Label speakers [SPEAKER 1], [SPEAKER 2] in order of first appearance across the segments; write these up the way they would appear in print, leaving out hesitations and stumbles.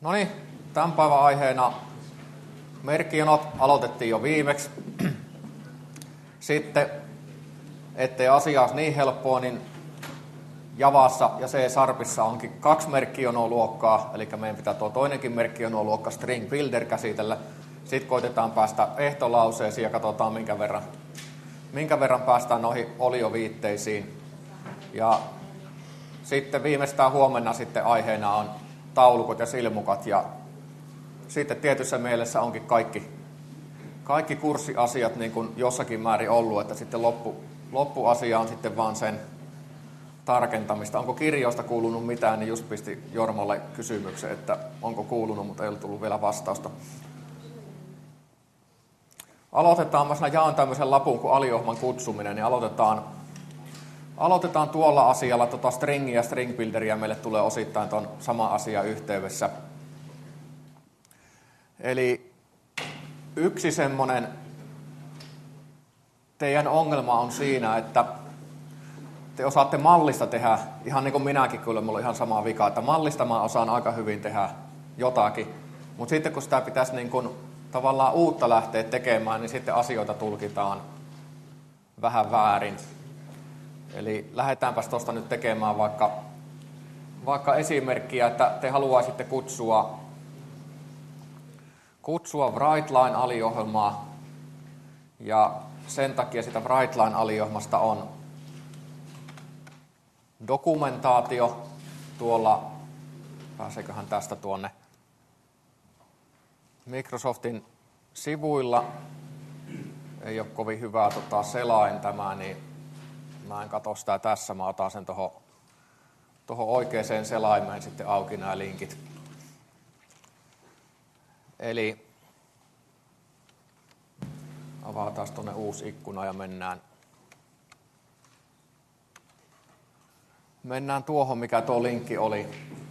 [SPEAKER 1] No niin, tämän päivän aiheena merkkijonot aloitettiin jo viimeksi. Sitten, ettei asia olisi niin helppoa, niin Javassa ja C-Sharpissa onkin 2 merkkijonoluokkaa, eli meidän pitää tuo toinenkin merkkijonoluokka String Builder käsitellä. Sitten koitetaan päästä ehtolauseisiin ja katsotaan minkä verran päästään noihin olioviitteisiin. Ja sitten viimeistään huomenna sitten aiheena on taulukot ja silmukat ja sitten tietyssä mielessä onkin kaikki kurssiasiat niin kuin jossakin määrin ollut, että sitten loppuasia on sitten vaan sen tarkentamista. Onko kirjoista kuulunut mitään, niin just pisti Jormalle kysymyksen, että onko kuulunut, mutta ei ole tullut vielä vastausta. Aloitetaan, mä jaan tämmöisen lapun kuin aliohjelman kutsuminen, niin aloitetaan tuolla asialla, stringia ja string builderia meille tulee osittain tuon sama asia yhteydessä. Eli yksi semmoinen teidän ongelma on siinä, että te osaatte mallista tehdä, ihan niin kuin minäkin, kyllä mulla on ihan sama vika, että mallista mä osaan aika hyvin tehdä jotakin, mutta sitten kun sitä pitäisi niin kuin tavallaan uutta lähteä tekemään, niin sitten asioita tulkitaan vähän väärin. Eli lähdetäänpäs tuosta nyt tekemään vaikka esimerkkiä, että te haluaisitte kutsua WriteLine-aliohjelmaa, ja sen takia sitä WriteLine-aliohjelmasta on dokumentaatio tuolla, pääseeköhän tästä tuonne Microsoftin sivuilla, ei ole kovin hyvää selain tämä, niin mä en katso sitä tässä, mä otan sen tuohon oikeaan selaimeen sitten auki nämä linkit. Eli avataan tuonne uusi ikkuna ja mennään tuohon, mikä tuo linkki oli.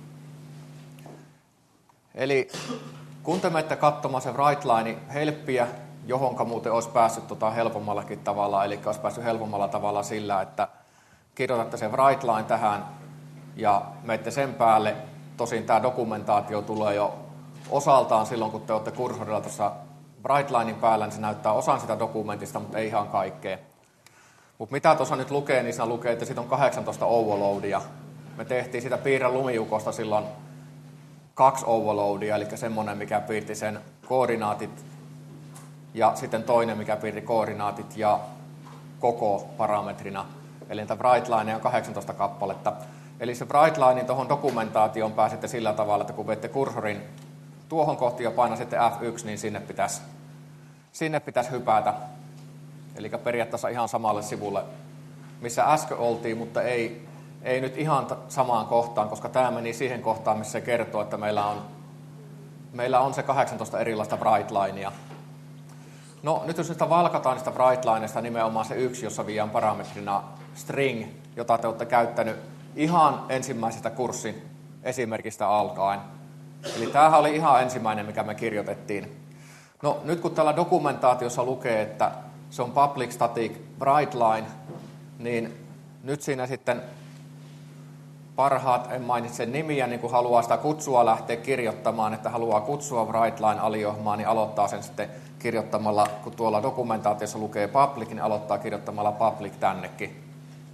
[SPEAKER 1] Eli kun te menette katsomaan se WriteLine-helppiä, johonka muuten olisi päässyt helpommallakin tavalla, eli olisi päässyt helpommalla tavalla sillä, että kirjoitatte sen WriteLine tähän ja menette sen päälle. Tosin tämä dokumentaatio tulee jo osaltaan silloin, kun te olette kursorilla tuossa WriteLinein päällä, niin se näyttää osan sitä dokumentista, mutta ei ihan kaikkea. Mutta mitä tuossa nyt lukee, niin siinä lukee, että siitä on 18 overloadia. Me tehtiin sitä piirrä lumijukosta silloin 2 overloadia, eli semmoinen, mikä piirti sen koordinaatit, ja sitten toinen, mikä piirti koordinaatit ja koko parametrina. Eli niitä WriteLineja on 18 kappaletta. Eli se WriteLinein tuohon dokumentaatioon pääsette sillä tavalla, että kun vette kursorin tuohon kohti ja painaisitte F1, niin sinne pitäisi hypätä. Eli periaatteessa ihan samalle sivulle, missä äsken oltiin, mutta ei nyt ihan samaan kohtaan, koska tämä meni siihen kohtaan, missä se kertoo, että meillä on se 18 erilaista WriteLinea. No nyt jos sitä valkataan niistä WriteLineista nimenomaan se yksi, jossa viian parametrina string, jota te olette käyttänyt ihan ensimmäisestä kurssin esimerkistä alkaen. Eli tämähän oli ihan ensimmäinen, mikä me kirjoitettiin. No nyt kun täällä dokumentaatiossa lukee, että se on public static WriteLine, niin nyt siinä sitten parhaat, en mainitse nimiä, niin kun haluaa sitä kutsua lähteä kirjoittamaan, että haluaa kutsua WriteLine-aliohjelmaa, niin aloittaa sen sitten kirjoittamalla, kun tuolla dokumentaatiossa lukee public, niin aloittaa kirjoittamalla public tännekin.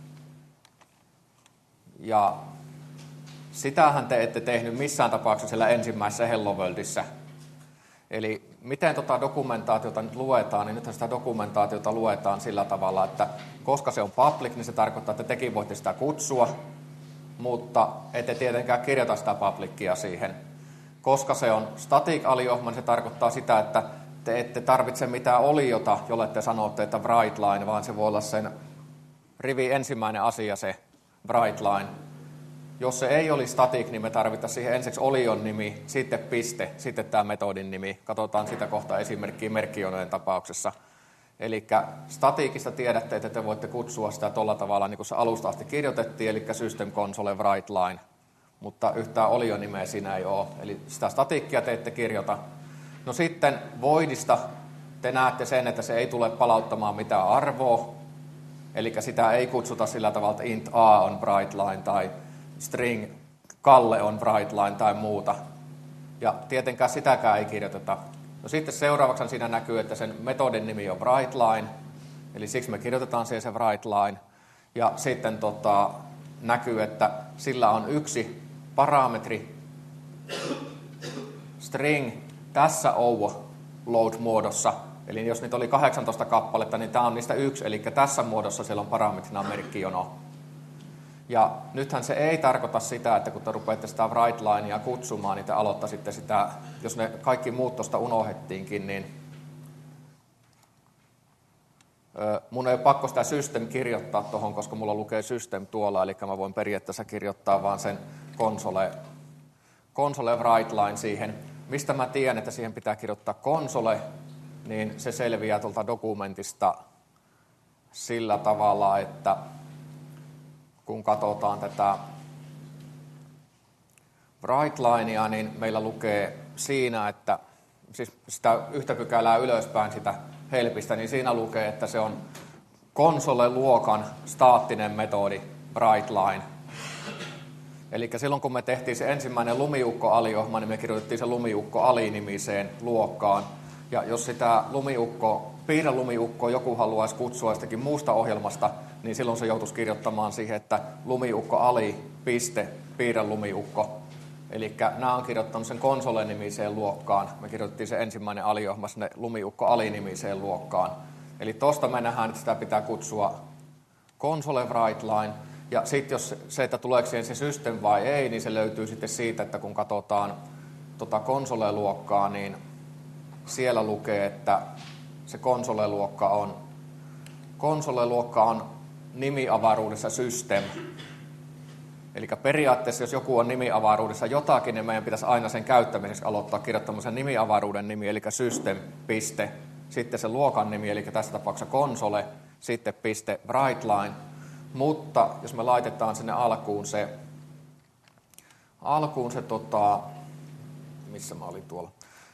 [SPEAKER 1] Ja sitähän te ette tehnyt missään tapauksessa siellä ensimmäisessä Hello Worldissa. Eli miten dokumentaatiota nyt luetaan, niin nythän sitä dokumentaatiota luetaan sillä tavalla, että koska se on public, niin se tarkoittaa, että tekin voitte sitä kutsua, mutta ette tietenkään kirjoita sitä publicia siihen. Koska se on static-aliohjelma, niin se tarkoittaa sitä, että te ette tarvitse mitään oliota, jolle te sanotte, että WriteLine, vaan se voi olla sen rivi ensimmäinen asia, se WriteLine. Jos se ei olisi static, niin me tarvitaan siihen ensiksi olion nimi, sitten piste, sitten tämä metodin nimi. Katsotaan sitä kohtaa esimerkkiä merkkijonojen tapauksessa. Eli staticista tiedätte, että te voitte kutsua sitä tuolla tavalla, niin kuin se alusta asti kirjoitettiin, eli system console WriteLine, mutta yhtään olion nimeä siinä ei ole. Eli sitä statickia te ette kirjoita. No sitten voidista te näette sen, että se ei tule palauttamaan mitään arvoa, eli sitä ei kutsuta sillä tavalla, että int a on WriteLine tai string Kalle on WriteLine tai muuta. Ja tietenkään sitäkään ei kirjoiteta. No sitten seuraavaksi siinä näkyy, että sen metodin nimi on WriteLine, eli siksi me kirjoitetaan siihen se WriteLine. Ja sitten näkyy, että sillä on yksi parametri, string, tässä overload-muodossa. Eli jos niitä oli 18 kappaletta, niin tämä on niistä yksi, eli tässä muodossa siellä on parametrina merkki jono. Ja nythän se ei tarkoita sitä, että kun te rupeatte sitä WriteLinea kutsumaan, niin te aloittaisitte sitä, jos ne kaikki muut tuosta unohdettiinkin, niin mun ei ole pakko sitä system kirjoittaa tuohon, koska mulla lukee system tuolla, eli mä voin periaatteessa kirjoittaa vaan sen console WriteLine siihen. Mistä mä tiedän, että siihen pitää kirjoittaa console, niin se selviää tuolta dokumentista sillä tavalla, että kun katsotaan tätä WriteLinea, niin meillä lukee siinä, että siis sitä yhtä pykälää ylöspäin sitä helpistä, niin siinä lukee, että se on console-luokan staattinen metodi WriteLine. Eli silloin kun me tehtiin se ensimmäinen lumiukko-aliohjelma, niin me kirjoitettiin se lumiukko-alinimiseen luokkaan. Ja jos sitä piirrelumiukkoa joku haluaisi kutsua jostakin muusta ohjelmasta, niin silloin se joutuisi kirjoittamaan siihen, että lumiukko-ali, piste, piirrelumiukko. Eli nämä on kirjoittanut sen console-nimiseen luokkaan. Me kirjoitettiin se ensimmäinen aliohjelma sinne lumiukko-alinimiseen luokkaan. Eli tuosta me nähdään, että sitä pitää kutsua console WriteLine. Ja sitten jos se, että tuleeko siihen se system vai ei, niin se löytyy sitten siitä, että kun katsotaan console-luokkaa, niin siellä lukee, että se console-luokka on nimiavaruudessa system. Eli periaatteessa, jos joku on nimiavaruudessa jotakin, niin meidän pitäisi aina sen käyttämiseksi aloittaa kirjoittamaan sen nimiavaruuden nimi, eli system, piste, sitten se luokan nimi, eli tässä tapauksessa console, sitten piste WriteLine. Mutta jos me laitetaan sinne alkuun se missä mä olin tuolla,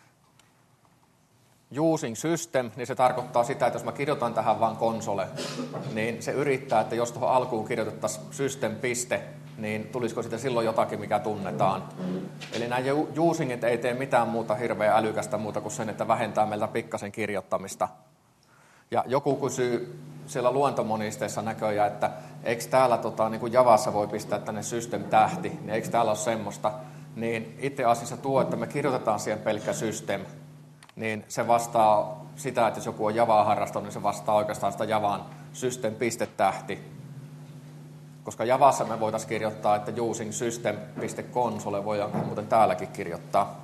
[SPEAKER 1] using system, niin se tarkoittaa sitä, että jos mä kirjoitan tähän vain console, niin se yrittää, että jos tuohon alkuun kirjoitettaisiin system piste, niin tulisiko sitä silloin jotakin, mikä tunnetaan. Eli nämä usingit ei tee mitään muuta hirveän älykästä muuta kuin sen, että vähentää meiltä pikkasen kirjoittamista. Ja joku kysyy siellä luentomonisteissa näköjään, että eikö täällä niin kuin Javassa voi pistää tänne system-tähti, niin eikö täällä ole semmoista. Niin itse asiassa tuo, että me kirjoitetaan siihen pelkkä system, niin se vastaa sitä, että jos joku on Javaa harrastanut, niin se vastaa oikeastaan sitä Javan system-tähti. Koska Javassa me voitaisiin kirjoittaa, että using system.console voidaan muuten täälläkin kirjoittaa.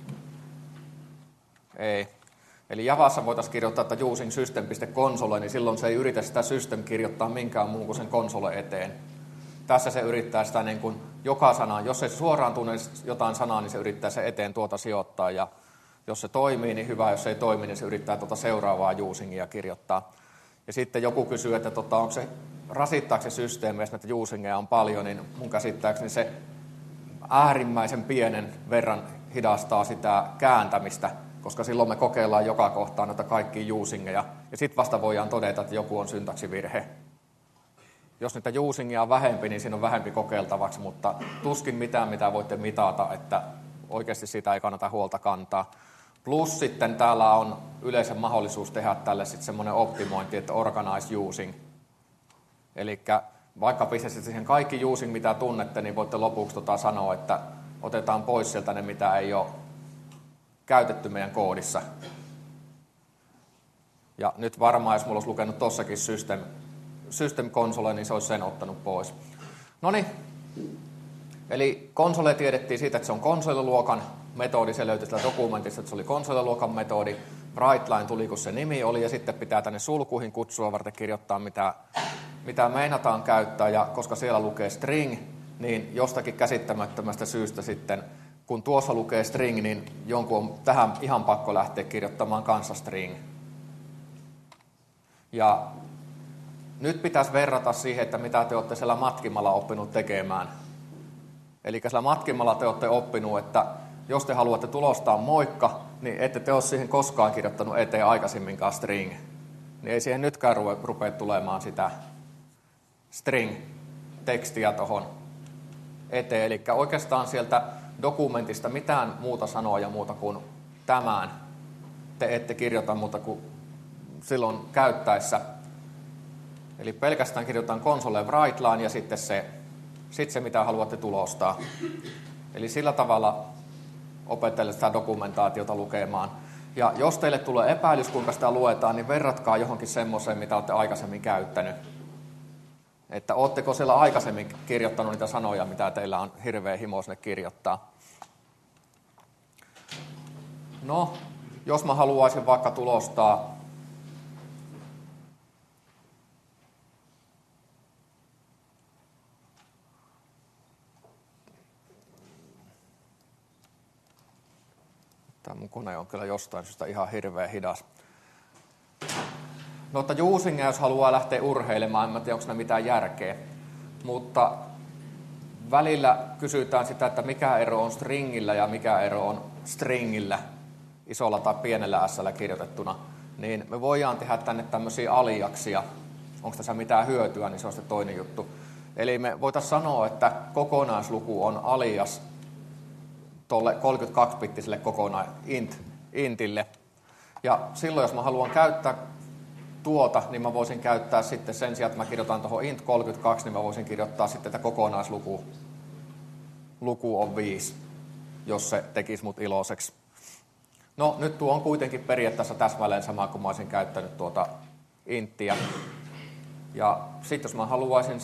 [SPEAKER 1] Ei. Eli Javassa voitaisiin kirjoittaa, että using system.console, niin silloin se ei yritä sitä system kirjoittaa minkään muun kuin sen console eteen. Tässä se yrittää sitä niin kuin joka sana, jos ei suoraan tunne jotain sanaa, niin se yrittää se eteen tuota sijoittaa. Ja jos se toimii, niin hyvä. Jos se ei toimi, niin se yrittää tuota seuraavaa usingia kirjoittaa. Ja sitten joku kysyy, että onko se rasittaako se systeemeistä, että usingeja on paljon, niin mun käsittääkseni se äärimmäisen pienen verran hidastaa sitä kääntämistä, koska silloin me kokeillaan joka kohtaan noita kaikkia usingeja, ja sitten vasta voidaan todeta, että joku on syntaksivirhe. Jos niitä usingeja on vähempi, niin siinä on vähempi kokeiltavaksi, mutta tuskin mitään, mitä voitte mitata, että oikeasti siitä ei kannata huolta kantaa. Plus sitten täällä on yleensä mahdollisuus tehdä tälle sitten semmoinen optimointi, että organize using. Eli vaikka pistäisitte siihen kaikki using, mitä tunnette, niin voitte lopuksi sanoa, että otetaan pois sieltä ne, mitä ei ole käytetty meidän koodissa. Ja nyt varmaan, jos mulla olisi lukenut tossakin system console, niin se olisi sen ottanut pois. Noniin. Eli console tiedettiin siitä, että se on console-luokan metodi. Se löytyi sieltä dokumentista, että se oli console-luokan metodi. WriteLine tuli, kun se nimi oli, ja sitten pitää tänne sulkuihin kutsua varten kirjoittaa, mitä meinataan käyttää. Ja koska siellä lukee string, niin jostakin käsittämättömästä syystä sitten, kun tuossa lukee string, niin jonkun on tähän ihan pakko lähteä kirjoittamaan kanssa string. Ja nyt pitäisi verrata siihen, että mitä te olette siellä matkimalla oppinut tekemään. Eli siellä matkimalla te olette oppinut, että jos te haluatte tulostaa moikka, niin ette te ole siihen koskaan kirjoittanut eteen aikaisemminkaan string. Niin ei siihen nytkään rupea tulemaan sitä string-tekstiä tuohon eteen. Eli oikeastaan sieltä dokumentista mitään muuta sanoja muuta kuin tämän. Te ette kirjoita muuta kuin silloin käyttäessä. Eli pelkästään kirjoitetaan console WriteLine ja sitten se, mitä haluatte tulostaa. Eli sillä tavalla opettelet sitä dokumentaatiota lukemaan. Ja jos teille tulee epäilys, kuinka sitä luetaan, niin verratkaa johonkin semmoiseen, mitä olette aikaisemmin käyttänyt. Että ootteko siellä aikaisemmin kirjoittanut niitä sanoja, mitä teillä on hirveä himo sinne kirjoittaa. No, jos mä haluaisin vaikka tulostaa tämä mun kone on kyllä jostain syystä ihan hirveän hidas. No, että juusinga, jos haluaa lähteä urheilemaan, en tiedä, onko siinä mitään järkeä. Mutta välillä kysytään sitä, että mikä ero on stringillä ja mikä ero on stringillä, isolla tai pienellä s:llä kirjoitettuna. Niin me voidaan tehdä tänne tämmöisiä aliaksia. Onko tässä mitään hyötyä, niin se on sitten toinen juttu. Eli me voitaisiin sanoa, että kokonaisluku on alias tuolle 32-bittiselle intille. Ja silloin, jos mä haluan käyttää tuota, niin mä voisin käyttää sitten sen sijaan, että mä kirjoitan tuohon int 32, niin mä voisin kirjoittaa sitten, että kokonaisluku on 5, jos se tekisi mut iloiseksi. No, nyt tuo on kuitenkin periaatteessa täsmälleen sama, kuin mä olisin käyttänyt tuota inttiä. Ja sitten jos mä haluaisin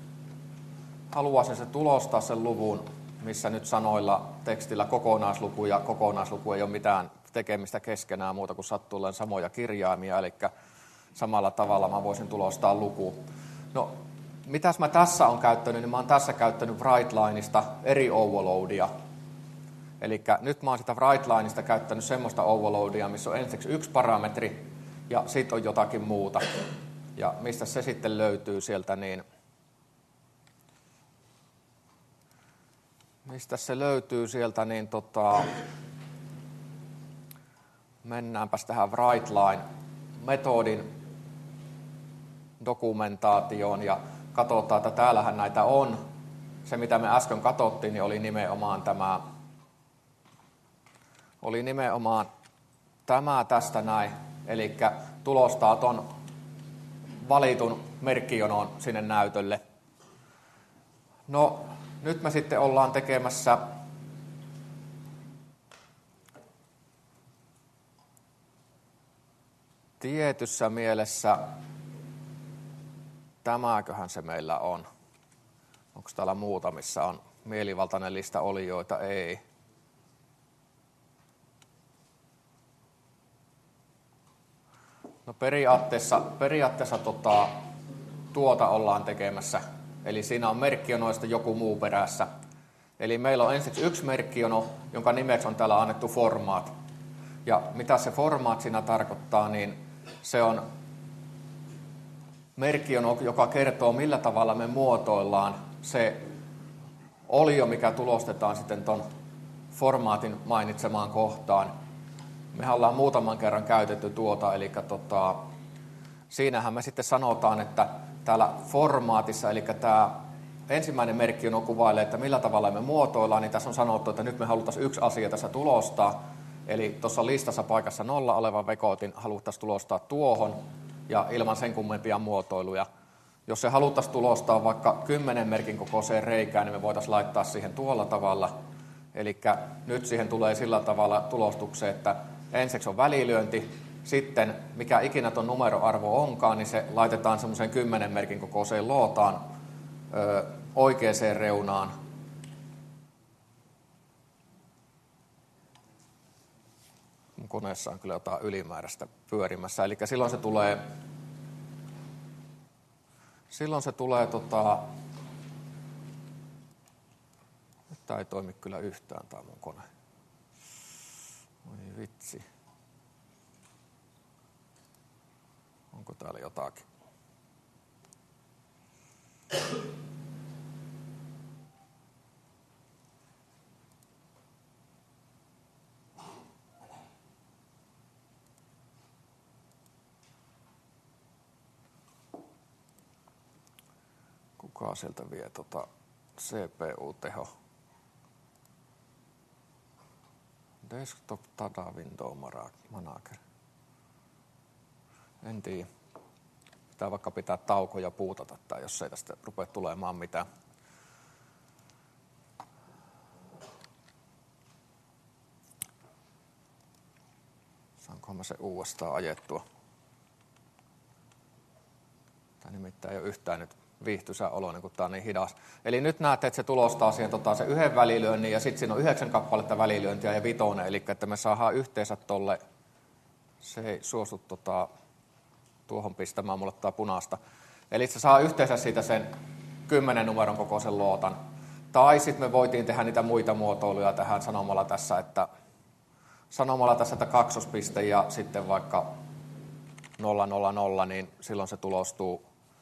[SPEAKER 1] sen tulostaa sen luvun, missä nyt sanoilla tekstillä kokonaisluku ja kokonaisluku ei ole mitään tekemistä keskenään muuta kuin sattuilleen samoja kirjaimia, eli samalla tavalla mä voisin tulostaa luku. No, mitäs mä tässä on käyttänyt, niin mä oon tässä käyttänyt WriteLineista eri overloadia. Eli nyt mä oon sitä WriteLineista käyttänyt semmoista overloadia, missä on ensiksi yksi parametri ja sitten on jotakin muuta. Ja mistä se sitten löytyy sieltä, niin mennäänpäs tähän WriteLine-metodin dokumentaatioon ja katsotaan, että täällähän näitä on. Se, mitä me äsken katsottiin, niin oli nimenomaan tämä tästä näin. Eli tulostaa ton valitun merkkijonon sinne näytölle. No, nyt me sitten ollaan tekemässä tietyssä mielessä, tämäköhän se meillä on. Onko täällä muuta, missä on mielivaltainen lista olijoita? Ei. No, periaatteessa tuota ollaan tekemässä. Eli siinä on merkkijonoista joku muu perässä. Eli meillä on ensiksi yksi merkkijono, jonka nimeksi on täällä annettu format. Ja mitä se format siinä tarkoittaa, niin se on merkkijono, joka kertoo, millä tavalla me muotoillaan se olio, mikä tulostetaan sitten ton formaatin mainitsemaan kohtaan. Mehän ollaan muutaman kerran käytetty tuota, eli siinähän me sitten sanotaan, että täällä formaatissa, eli tämä ensimmäinen merkkijono kuvailee, että millä tavalla me muotoillaan, niin tässä on sanottu, että nyt me haluttaisiin yksi asia tässä tulostaa. Eli tuossa listassa paikassa 0 oleva vekotin haluttaisiin tulostaa tuohon ja ilman sen kummempia muotoiluja. Jos se haluttaisiin tulostaa vaikka 10 merkin kokoiseen reikään, niin me voitaisiin laittaa siihen tuolla tavalla. Eli nyt siihen tulee sillä tavalla tulostukseen, että ensiksi on välilyönti, sitten mikä ikinä tuon numeroarvo onkaan, niin se laitetaan semmoiseen 10 merkin kokoiseen lootaan oikeaan reunaan. Mun koneessa on kyllä jotain ylimääräistä pyörimässä, eli silloin se tulee nyt tää ei toimi kyllä yhtään tää mun kone. Oi vitsi. Onko täällä jotakin? Kuka sieltä vie CPU-teho? Desktop Data Window Manager. En tiedä. Pitää vaikka pitää tauko ja puutata, tai jos ei tästä rupea tulemaan mitään. Saankohan mä se uudestaan ajettua? Tämä nimittäin ei ole yhtään nyt viihtyisä olo, niin kun tämä on niin hidas. Eli nyt näette, että se tulostaa siihen se yhden välilyönnin, ja sitten siinä on 9 kappaletta välilyöntiä ja 5, eli että me saadaan yhteensä tolle, se ei suostu tuohon pistämään, mulle tää punaista. Eli se saa yhteensä siitä sen 10 numeron kokoisen lootan. Tai sitten me voitiin tehdä niitä muita muotoiluja tähän sanomalla tässä, että kaksospiste ja sitten vaikka 000, niin silloin se tulostuu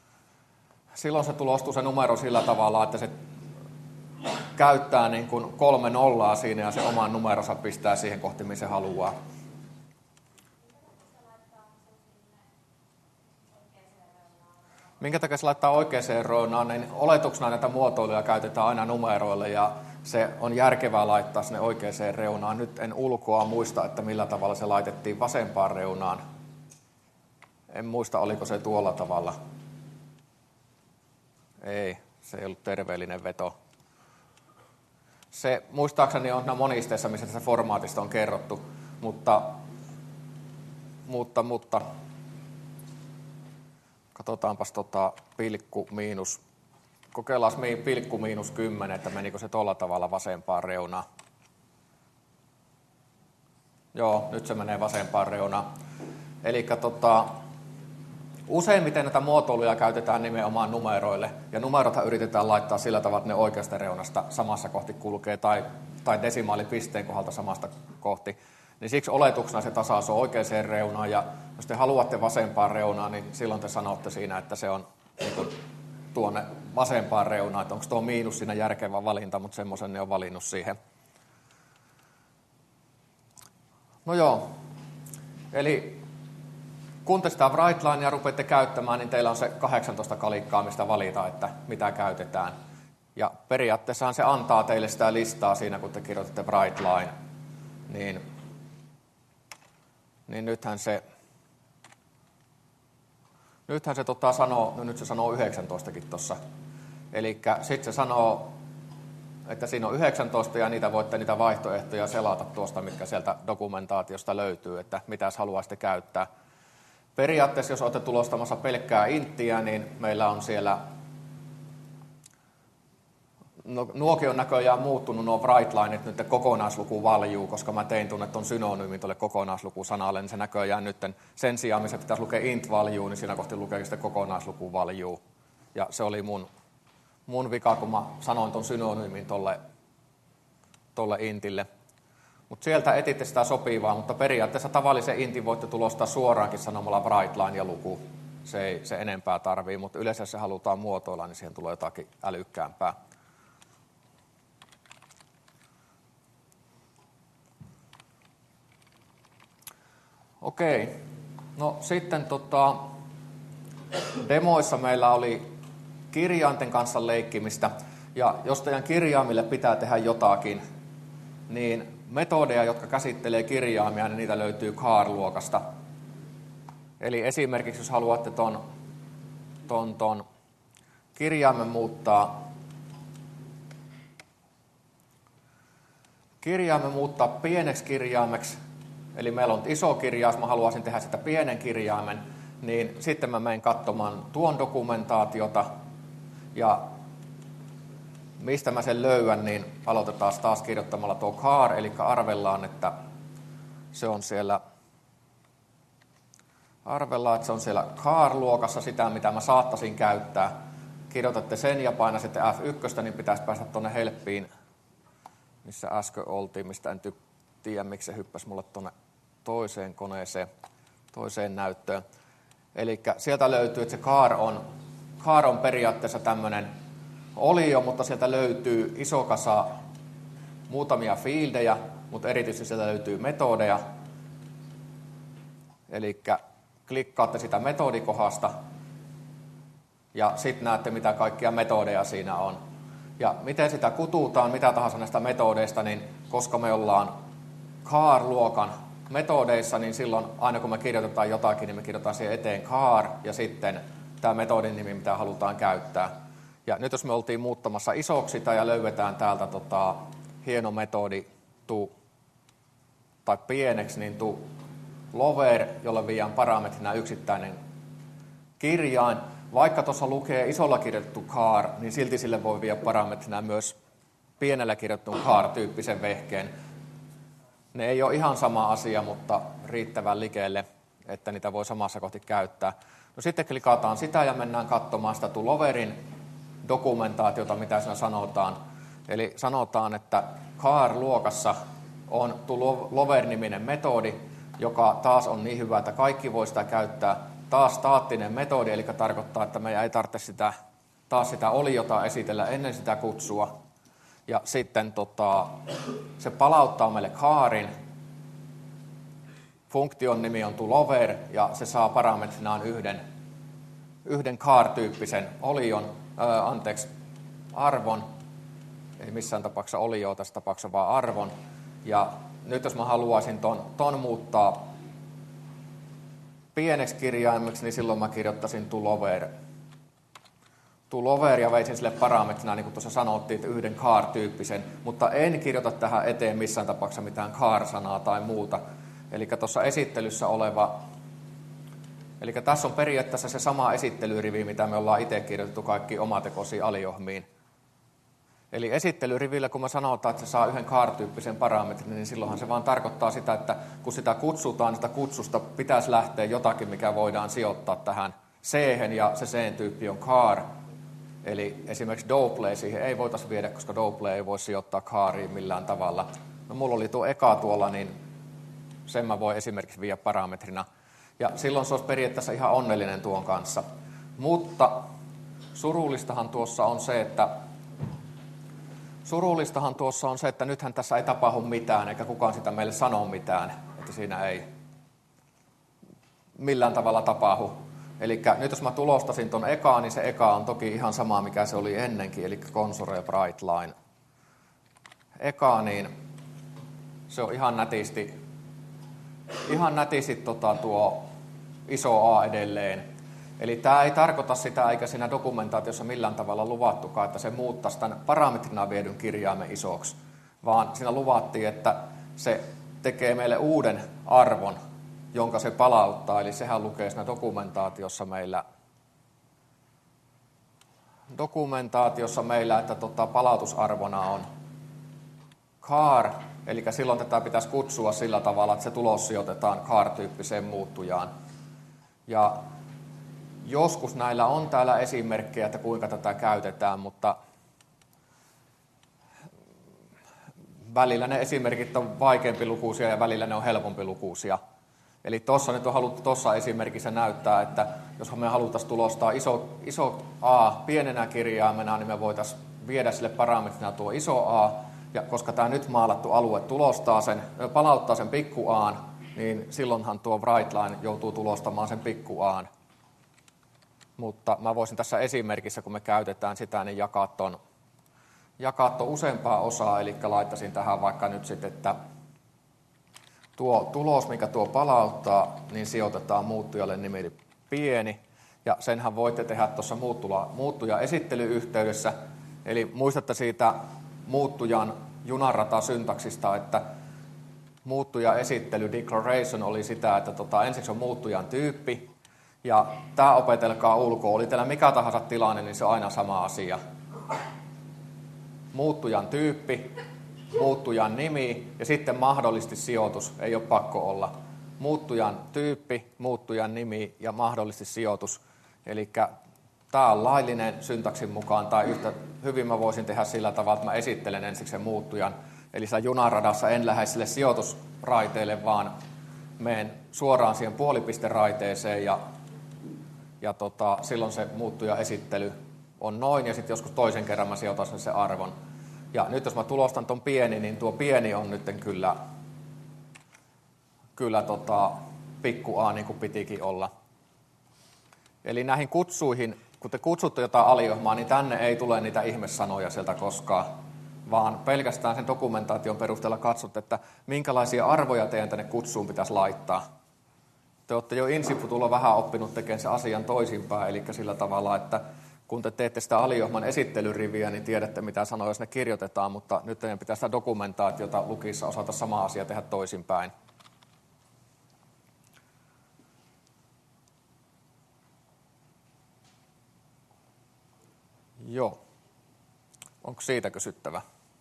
[SPEAKER 1] se numero sillä tavalla, että se käyttää niin kuin 3 nollaa siinä ja se oman numeronsa pistää siihen kohti, missä se haluaa. Minkä takia se laittaa oikeaan reunaan, niin oletuksena näitä muotoiluja käytetään aina numeroille ja se on järkevää laittaa sinne oikeaan reunaan. Nyt en ulkoa muista, että millä tavalla se laitettiin vasempaan reunaan. En muista, oliko se tuolla tavalla. Ei, se ei ollut terveellinen veto. Se muistaakseni on monisteissa, missä tästä formaatista on kerrottu, mutta katsotaanpas pilkku miinus, kokeillaan pilkku miinus 10, että menikö se tuolla tavalla vasempaan reunaan. Joo, nyt se menee vasempaan reunaan. Eli useimmiten näitä muotoiluja käytetään nimenomaan numeroille, ja numerothan yritetään laittaa sillä tavalla, että ne oikeasta reunasta samassa kohti kulkee, tai desimaalipisteen kohdalta samasta kohti. Niin siksi oletuksena se tasaus on oikeaan reunaan, ja jos te haluatte vasempaan reunaan, niin silloin te sanotte siinä, että se on niin tuonne vasempaan reunaan, että onko tuo miinus siinä järkevä valinta, mutta semmoisen ne on valinnut siihen. No joo, eli kun te sitä Brightlinea rupeatte käyttämään, niin teillä on se 18 kalikkaa, mistä valita, että mitä käytetään. Ja periaatteessahan se antaa teille sitä listaa siinä, kun te kirjoitatte Brightline, niin nythän se sanoo, no nyt se sanoo 19kin tuossa. Eli sitten se sanoo, että siinä on 19 ja voitte niitä vaihtoehtoja selata tuosta, mitkä sieltä dokumentaatiosta löytyy, että mitä haluaisitte käyttää. Periaatteessa, jos olette tulostamassa pelkkää inttiä, niin meillä on siellä, no, nuokin on näköjään muuttunut, nuo Brightlineit nyt kokonaisluku valjuu, koska mä tein tuon synonyymin tuolle kokonaislukusanalle, niin se näköjään nyt sen sijaan, missä pitäisi lukea int valjuu, niin siinä kohti lukee sitten kokonaisluku valjuu. Ja se oli mun vika, kun mä sanoin tuon synonyymin tolle intille. Mutta sieltä etitte sitä sopivaa, mutta periaatteessa tavallisen intin voitte tulostaa suoraankin sanomalla Brightline ja luku. Se ei se enempää tarvii, mutta yleensä jos se halutaan muotoilla, niin siihen tulee jotakin älykkäämpää. Okei, no sitten demoissa meillä oli kirjainten kanssa leikkimistä, ja jos teidän kirjaimille pitää tehdä jotakin, niin metodeja, jotka käsittelee kirjaimia, niin niitä löytyy char-luokasta. Eli esimerkiksi, jos haluatte ton kirjaimen muuttaa pieneksi kirjaimeksi, eli meillä on iso kirjaus, mä haluaisin tehdä sitä pienen kirjaimen, niin sitten mä menen katsomaan tuon dokumentaatiota, ja mistä mä sen löydän, niin aloitetaan taas kirjoittamalla tuo char, eli arvellaan, että se on siellä char-luokassa sitä, mitä mä saattaisin käyttää. Kirjoitatte sen ja painaisitte F1, niin pitäisi päästä tuonne helppiin, missä äsken oltiin, mistä en tiedä, miksi se hyppäsi mulle tuonne toiseen koneeseen, toiseen näyttöön. Eli sieltä löytyy, että se char on periaatteessa tämmöinen olio, mutta sieltä löytyy iso kasa muutamia fiildejä, mutta erityisesti sieltä löytyy metodeja. Eli klikkaatte sitä metodikohdasta ja sitten näette, mitä kaikkia metodeja siinä on. Ja miten sitä kututaan, mitä tahansa näistä metodeista, niin koska me ollaan char-luokan metodeissa, niin silloin aina kun me kirjoitetaan jotakin, niin me kirjoitetaan siihen eteen char ja sitten tämä metodin nimi, mitä halutaan käyttää. Ja nyt jos me oltiin muuttamassa isoksi sitä ja löydetään täältä hieno metodi tai pieneksi, niin lower, jolle viedään parametrina yksittäinen kirjain. Vaikka tuossa lukee isolla kirjoitettu char, niin silti sille voi viedä parametrina myös pienellä kirjoitetun char-tyyppisen vehkeen. Ne ei ole ihan sama asia, mutta riittävän likeelle, että niitä voi samassa kohti käyttää. No sitten klikataan sitä ja mennään katsomaan sitä lowerin dokumentaatiota, mitä siinä sanotaan. Eli sanotaan, että char-luokassa on lower-niminen metodi, joka taas on niin hyvä, että kaikki voi sitä käyttää. Taas staattinen metodi, eli tarkoittaa, että meidän ei tarvitse sitä oliota esitellä ennen sitä kutsua. Ja sitten se palauttaa meille charin. Funktion nimi on lower ja se saa parametrinaan yhden char-tyyppisen arvon. Ei missään tapauksessa olioa, tässä tapauksessa vaan arvon. Ja nyt jos mä haluaisin ton muuttaa pieneksi kirjaimeksi, niin silloin mä kirjoittaisin lower ja veisin sille parametrina, niin kuin tuossa sanottiin, että yhden char-tyyppisen, mutta en kirjoita tähän eteen missään tapauksessa mitään char-sanaa tai muuta. Eli tuossa esittelyssä eli tässä on periaatteessa se sama esittelyrivi, mitä me ollaan itse kirjoitettu kaikki omatekoisiin aliohmiin. Eli esittelyrivillä, kun me sanotaan, että se saa yhden char-tyyppisen parametrin, niin silloinhan se vaan tarkoittaa sitä, että kun sitä kutsutaan, niin sitä kutsusta pitäisi lähteä jotakin, mikä voidaan sijoittaa tähän C-hen, ja se C-tyyppi on char. Eli esimerkiksi doplay siihen ei voitaisiin viedä, koska doplay ei voi sijoittaa chariin millään tavalla. No mulla oli tuo eka tuolla, niin sen mä voin esimerkiksi viedä parametrina. Ja silloin se olisi periaatteessa ihan onnellinen tuon kanssa. Mutta surullistahan tuossa on se, että nythän tässä ei tapahdu mitään, eikä kukaan sitä meille sano mitään, että siinä ei millään tavalla tapahdu. Eli nyt jos mä tulostasin ton ekaan, niin se eka on toki ihan sama, mikä se oli ennenkin, eli console brightline. Eka, niin se on ihan nätisti tuo iso A edelleen. Eli tämä ei tarkoita sitä, eikä siinä dokumentaatiossa millään tavalla luvattukaan, että se muuttaisi tämän parametrina viedyn kirjaimen isoksi, vaan siinä luvattiin, että se tekee meille uuden arvon, jonka se palauttaa. Eli sehän lukee siinä dokumentaatiossa meillä, että palautusarvona on char, eli silloin tätä pitäisi kutsua sillä tavalla, että se tulos sijoitetaan char-tyyppiseen muuttujaan. Ja joskus näillä on täällä esimerkkejä, että kuinka tätä käytetään, mutta välillä ne esimerkit on vaikeampilukuisia ja välillä ne on helpompilukuisia. Eli tuossa nyt on haluttu tuossa esimerkissä näyttää, että jos me haluttaisiin tulostaa iso A pienenä kirjaimena, niin me voitaisiin viedä sille parametrina tuo iso A, ja koska tämä nyt maalattu alue palauttaa sen pikku A:n, niin silloinhan tuo brightline joutuu tulostamaan sen pikku A:n. Mutta mä voisin tässä esimerkissä, kun me käytetään sitä, niin jakaa ton useampaa osaa, eli laittaisin tähän vaikka nyt sitten, että tuo tulos, mikä tuo palauttaa, niin sijoitetaan muuttujalle nimi pieni, ja senhän voitte tehdä tuossa muuttuja-esittelyyhteydessä, eli muistatte siitä muuttujan junarata-syntaksista, että muuttuja-esittely declaration oli sitä, että ensiksi on muuttujan tyyppi, ja tämä opetelkaa ulkoa. Oli teillä mikä tahansa tilanne, niin se on aina sama asia. Muuttujan tyyppi, muuttujan nimi ja sitten mahdollisesti sijoitus. Ei ole pakko olla. Muuttujan tyyppi, muuttujan nimi ja mahdollisesti sijoitus. Eli tämä on laillinen syntaksin mukaan, tai yhtä hyvin mä voisin tehdä sillä tavalla, että mä esittelen ensiksi sen muuttujan. Eli sillä junaradassa en lähde sille sijoitusraiteelle, vaan menen suoraan siihen puolipisteraiteeseen ja silloin se muuttuja esittely on noin, ja sitten joskus toisen kerran mä sijoitan sen arvon. Ja nyt jos mä tulostan ton pieni, niin tuo pieni on nyt kyllä pikku A niin kuin pitikin olla. Eli näihin kutsuihin, kun te kutsutte jotain aliohmaa, niin tänne ei tule niitä ihmesanoja sieltä koskaan, vaan pelkästään sen dokumentaation perusteella katsot, että minkälaisia arvoja teidän tänne kutsuun pitäisi laittaa. Te olette jo insiputulla vähän oppinut tekemään sen asian toisinpäin, eli sillä tavalla, että kun te teette sitä aliohman esittelyriviä, niin tiedätte, mitä sanoja sinne kirjoitetaan, mutta nyt teidän pitää sitä dokumentaatiota lukissa osata sama asia tehdä toisinpäin. Joo. Onko siitä kysyttävä?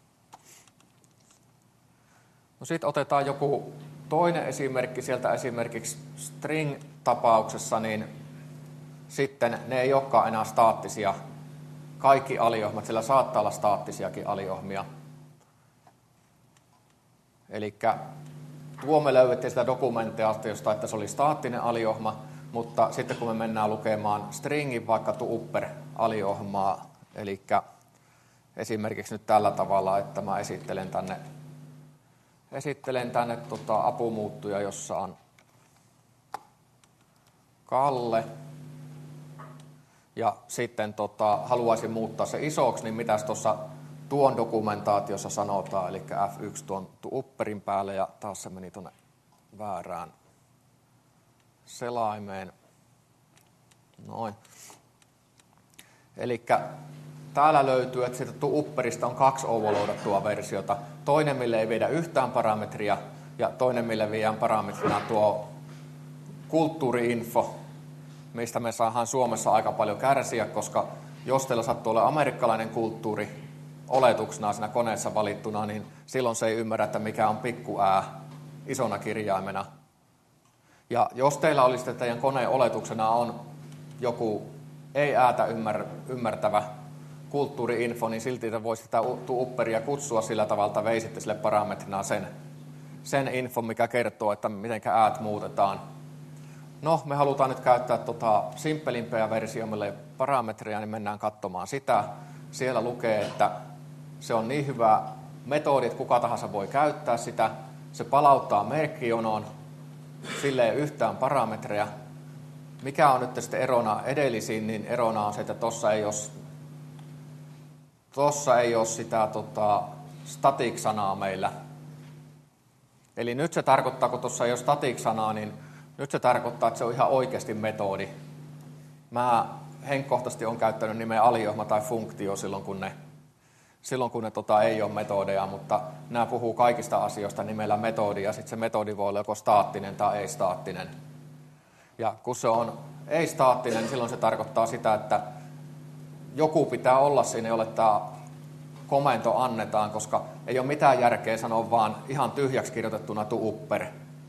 [SPEAKER 1] No sitten otetaan joku toinen esimerkki sieltä, esimerkiksi string-tapauksessa, niin sitten ne ei olekaan enää staattisia. Kaikki aliohmat, siellä saattaa olla staattisiakin aliohmia. Eli tuo me löydettiin sitä dokumentaatiosta, että se oli staattinen aliohma, mutta sitten kun me mennään lukemaan stringin vaikka to-upper-aliohmaa, eli esimerkiksi nyt tällä tavalla, että mä esittelen tänne apumuuttuja, jossa on Kalle, ja sitten haluaisin muuttaa se isoksi, niin mitäs tuossa tuon dokumentaatiossa sanotaan, eli F1 tuon upperin päälle, ja taas se meni tuonne väärään selaimeen. Noin. Eli täällä löytyy, että siitä upperista on 2 overloadattua versiota. Toinen, mille ei viedä yhtään parametria, ja toinen, mille viedään parametrina tuo kulttuuriinfo, mistä me saadaan Suomessa aika paljon kärsiä, koska jos teillä sattuu olla amerikkalainen kulttuuri oletuksena siinä koneessa valittuna, niin silloin se ei ymmärrä, että mikä on pikku ää isona kirjaimena. Ja jos teillä olisi, että teidän koneen oletuksena on joku ei äätä ymmärtävä kulttuuriinfo, niin silti te voisi sitä upperia kutsua sillä tavalla, että veisitte sille parametrina sen infon, mikä kertoo, että miten äät muutetaan. No, me halutaan nyt käyttää simppelimpiä versiota, millä ei parametria, niin mennään katsomaan sitä. Siellä lukee, että se on niin hyvä metodi, että kuka tahansa voi käyttää sitä. Se palauttaa merkkijonoon, sille ei yhtään parametreja. Mikä on nyt sitten erona edellisiin, niin erona on se, että tuossa ei ole sitä static-sanaa meillä. Eli nyt se tarkoittaa, kun tuossa ei ole static-sanaa, niin nyt se tarkoittaa, että se on ihan oikeasti metodi. Mä henkkohtaisesti olen käyttänyt nimeä aliohma tai funktio silloin, kun ne ei ole metodeja, mutta nämä puhuu kaikista asioista nimellä metodi, ja sitten se metodi voi olla joko staattinen tai ei-staattinen. Ja kun se on ei-staattinen, niin silloin se tarkoittaa sitä, että joku pitää olla siinä, jolle tämä komento annetaan, koska ei ole mitään järkeä sanoa vaan ihan tyhjäksi kirjoitettuna to upper.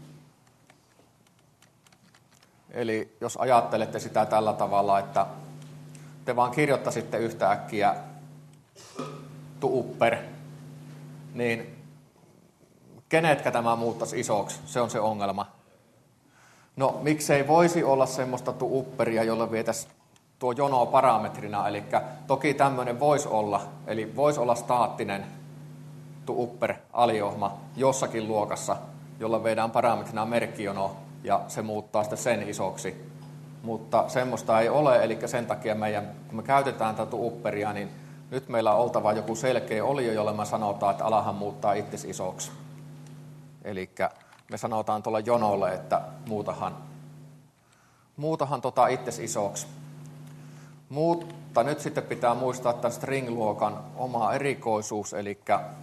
[SPEAKER 1] Eli jos ajattelette sitä tällä tavalla, että te vaan kirjoittaisitte yhtäkkiä to upper, niin kenetkä tämä muuttaisi isoksi, se on se ongelma. No, miksei voisi olla semmoista to upperia, jolla vietäisiin tuo jono parametrina, eli toki tämmöinen voisi olla, eli voisi olla staattinen to upper aliohma jossakin luokassa, jolla viedään parametrina merkkijono, ja se muuttaa sitten sen isoksi. Mutta semmoista ei ole, eli sen takia kun me käytetään tätä upperia, niin nyt meillä on oltava joku selkeä olio, jolle me sanotaan, että alahan muuttaa itsesi isoksi. Eli me sanotaan tuolla jonolle, että muutahan itsesi isoksi. Mutta nyt sitten pitää muistaa tämän string-luokan oma erikoisuus, eli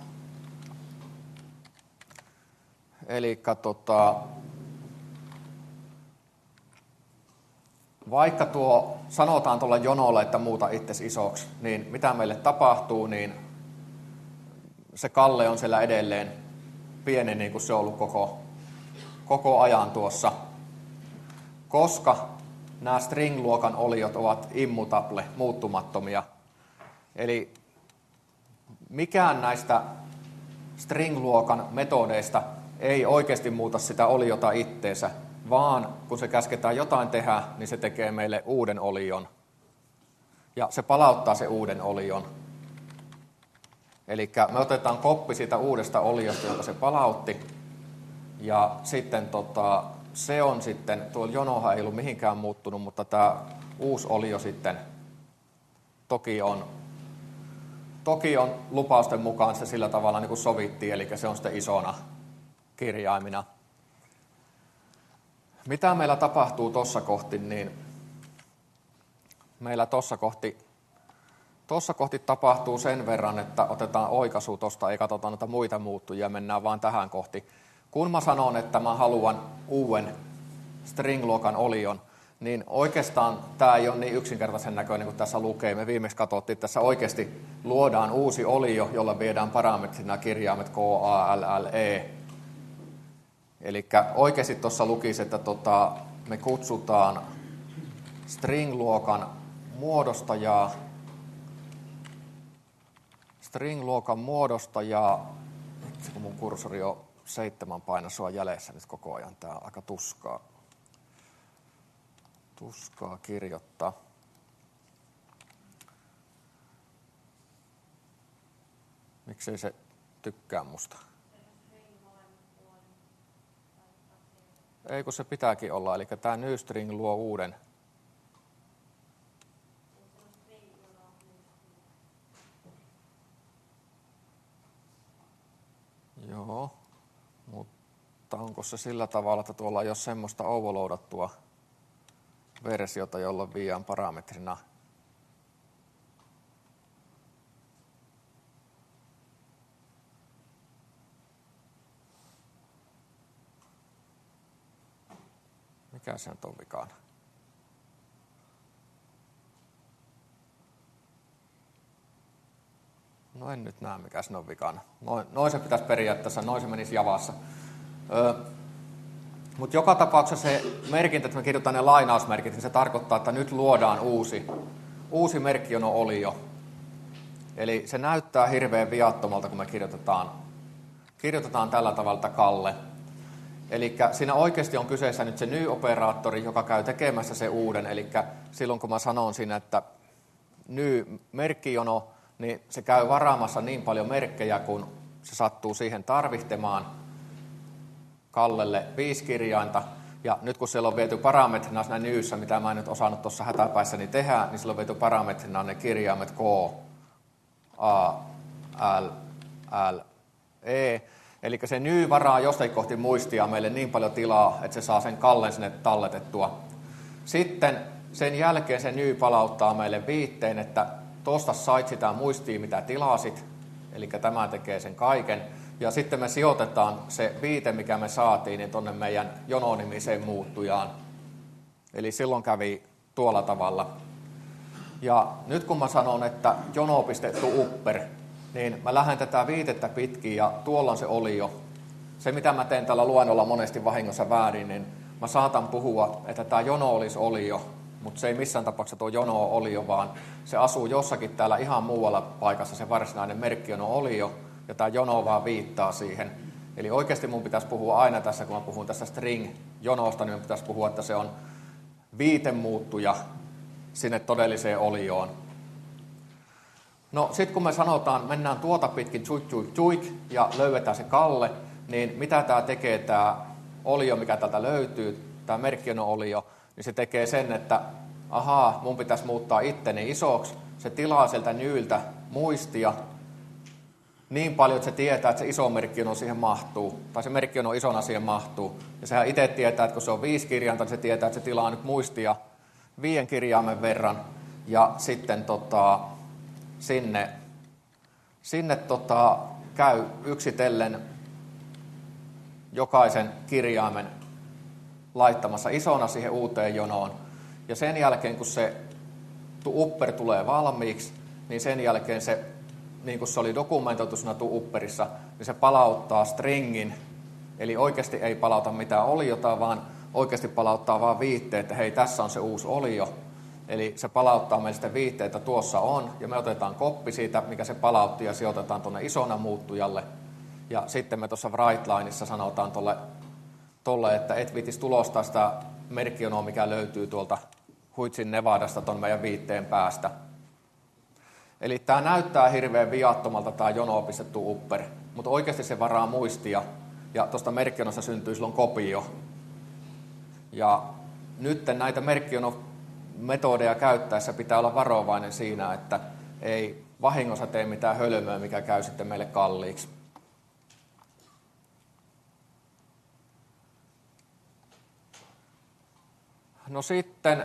[SPEAKER 1] vaikka sanotaan tuolla jonolla, että muuta itsesi isoksi, niin mitä meille tapahtuu, niin se Kalle on siellä edelleen pieni, niin kuin se on ollut koko ajan tuossa, koska nämä string-luokan oliot ovat immutable, muuttumattomia. Eli mikään näistä string-luokan metodeista ei oikeasti muuta sitä oliota itteensä, vaan kun se käsketään jotain tehdä, niin se tekee meille uuden olion. Ja se palauttaa se uuden olion. Eli me otetaan koppi siitä uudesta oliosta, jonka se palautti. Ja sitten se on sitten, tuolla jonohan ei ollut mihinkään muuttunut, mutta tämä uusi olio sitten toki toki on lupausten mukaan se sillä tavalla niin kuin sovittiin, eli se on sitten isona kirjaimina. Mitä meillä tapahtuu tuossa kohti, niin meillä tuossa kohti tapahtuu sen verran, että otetaan oikaisu tuosta, ei katsota noita muita muuttujia, mennään vaan tähän kohti. Kun mä sanon, että mä haluan uuden string-luokan olion, niin oikeastaan tämä ei ole niin yksinkertaisen näköinen kuin tässä lukee. Me viimeksi katsottiin, että tässä oikeasti luodaan uusi olio, jolla viedään parametrina kirjaimet K, A, L, L, E. Eli oikeasti tuossa lukisi, että me kutsutaan string-luokan muodostajaa, kun mun kursori on 7 painossua jäljessä nyt koko ajan, tämä on aika tuskaa kirjoittaa. Miksei se tykkää musta? Ei kun se pitääkin olla, eli tämä new string luo uuden. Joo, mutta onko se sillä tavalla, että tuolla ei ole semmoista overloadattua versiota, jolla viiään parametrina. Mikä se on vikana? No en nyt näe, mikä se on vikana. Noin se pitäisi periaatteessa, noin se menisi Javassa. Mutta joka tapauksessa se merkintä, että me kirjoitetaan ne lainausmerkit, niin se tarkoittaa, että nyt luodaan uusi merkkijono-olio. Eli se näyttää hirveän viattomalta, kun me kirjoitetaan tällä tavalla Kalle. Eli siinä oikeasti on kyseessä nyt se ny-operaattori, joka käy tekemässä se uuden. Eli silloin kun mä sanon siinä, että ny-merkkijono, niin se käy varaamassa niin paljon merkkejä, kun se sattuu siihen tarvitsemaan Kallelle 5 kirjainta. Ja nyt kun siellä on viety parametrina siinä nyyssä, mitä mä en nyt osannut tuossa hätäpäissäni tehdä, niin siellä on viety parametrina ne kirjaimet K, A, L, L, E. Eli se ny varaa jostain kohti muistia meille niin paljon tilaa, että se saa sen Kallen sinne talletettua. Sitten sen jälkeen se ny palauttaa meille viitteen, että tuosta sait sitä muistia, mitä tilasit. Eli tämä tekee sen kaiken. Ja sitten me sijoitetaan se viite, mikä me saatiin, niin tuonne meidän jononimiseen muuttujaan. Eli silloin kävi tuolla tavalla. Ja nyt kun mä sanon, että jono.upper, niin mä lähden tätä viitettä pitkin ja tuolla on se olio. Se, mitä mä teen tällä luennolla monesti vahingossa väärin, niin mä saatan puhua, että tämä jono olisi olio, mutta se ei missään tapauksessa tuo jono ole olio, vaan se asuu jossakin täällä ihan muualla paikassa se varsinainen merkkijono-olio, ja tämä jono vaan viittaa siihen. Eli oikeasti mun pitäisi puhua aina tässä, kun mä puhun tästä string-jonosta, niin mun pitäisi puhua, että se on viitemuuttuja sinne todelliseen olioon. No sitten kun me sanotaan, mennään tuota pitkin tjuik ja löydetään se Kalle, niin mitä tämä tekee tämä olio, mikä täältä löytyy, tämä merkkijono-olio, niin se tekee sen, että ahaa, mun pitäisi muuttaa itteni isoksi. Se tilaa sieltä nyyltä muistia niin paljon, että se tietää, että se iso merkkijono siihen mahtuu, tai se merkkijono isona siihen mahtuu. Ja sehän itse tietää, että kun se on 5 kirjainta, niin se tietää, että se tilaa nyt muistia 5 kirjaimen verran, ja sitten sinne käy yksitellen jokaisen kirjaimen laittamassa isona siihen uuteen jonoon. Ja sen jälkeen, kun se upper tulee valmiiksi, niin sen jälkeen se, niin kuin se oli dokumentoitu siinä upperissa, niin se palauttaa stringin. Eli oikeasti ei palauta mitään oliota, vaan oikeasti palauttaa vaan viitteet, että hei, tässä on se uusi olio. Eli se palauttaa meille sitten viitteitä, tuossa on, ja me otetaan koppi siitä, mikä se palautti, ja sijoitetaan tuonne isona muuttujalle. Ja sitten me tuossa write-lineissa sanotaan tolle, että et viitis tulostaa sitä merkkijonoa, mikä löytyy tuolta Huitsin Nevadasta tuon meidän viitteen päästä. Eli tämä näyttää hirveän viattomalta, tämä jono pistetty upper, mutta oikeasti se varaa muistia, ja tuosta merkkijonosta syntyy silloin kopio. Ja nyt näitä merkkijono-metodeja käyttäessä pitää olla varovainen siinä, että ei vahingossa tee mitään hölmöä, mikä käy sitten meille kalliiksi. No sitten,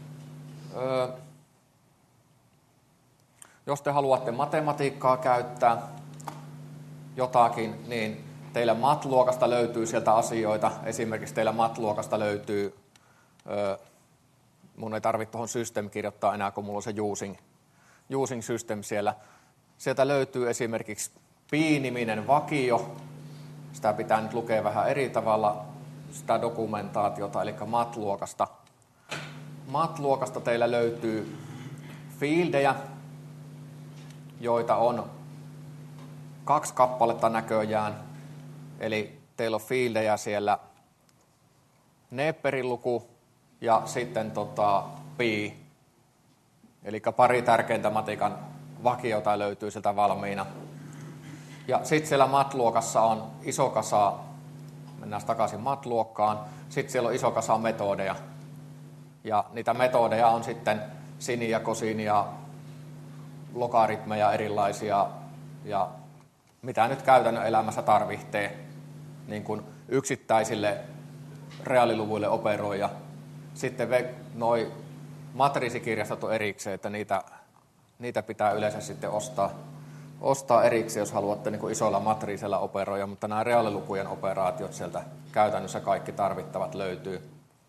[SPEAKER 1] jos te haluatte matematiikkaa käyttää jotakin, niin teillä MAT-luokasta löytyy sieltä asioita. Esimerkiksi teillä MAT-luokasta löytyy, mun ei tarvitse tuohon system kirjoittaa enää, kun mulla on se using system siellä. Sieltä löytyy esimerkiksi pi-niminen vakio. Sitä pitää nyt lukea vähän eri tavalla, sitä dokumentaatiota, eli MAT-luokasta. MAT-luokasta teillä löytyy fieldejä, joita on 2 kappaletta näköjään. Eli teillä on fieldejä siellä Nepperin luku ja sitten pi. Eli pari tärkeintä matikan vakiota löytyy sieltä valmiina. Ja sitten siellä MAT-luokassa on iso kasa, mennään takaisin MAT-luokkaan, sitten siellä on iso kasa metodeja. Ja niitä metodeja on sitten sini ja kosini ja logaritmeja erilaisia ja mitä nyt käytännön elämässä tarvitsee niin kuin yksittäisille reaaliluvuille operoida. Sitten noi matriisikirjastot on erikseen, että niitä pitää yleensä sitten ostaa erikseen, jos haluatte niin kuin isoilla matriisilla operoida, mutta nämä reaalilukujen operaatiot sieltä käytännössä kaikki tarvittavat löytyy.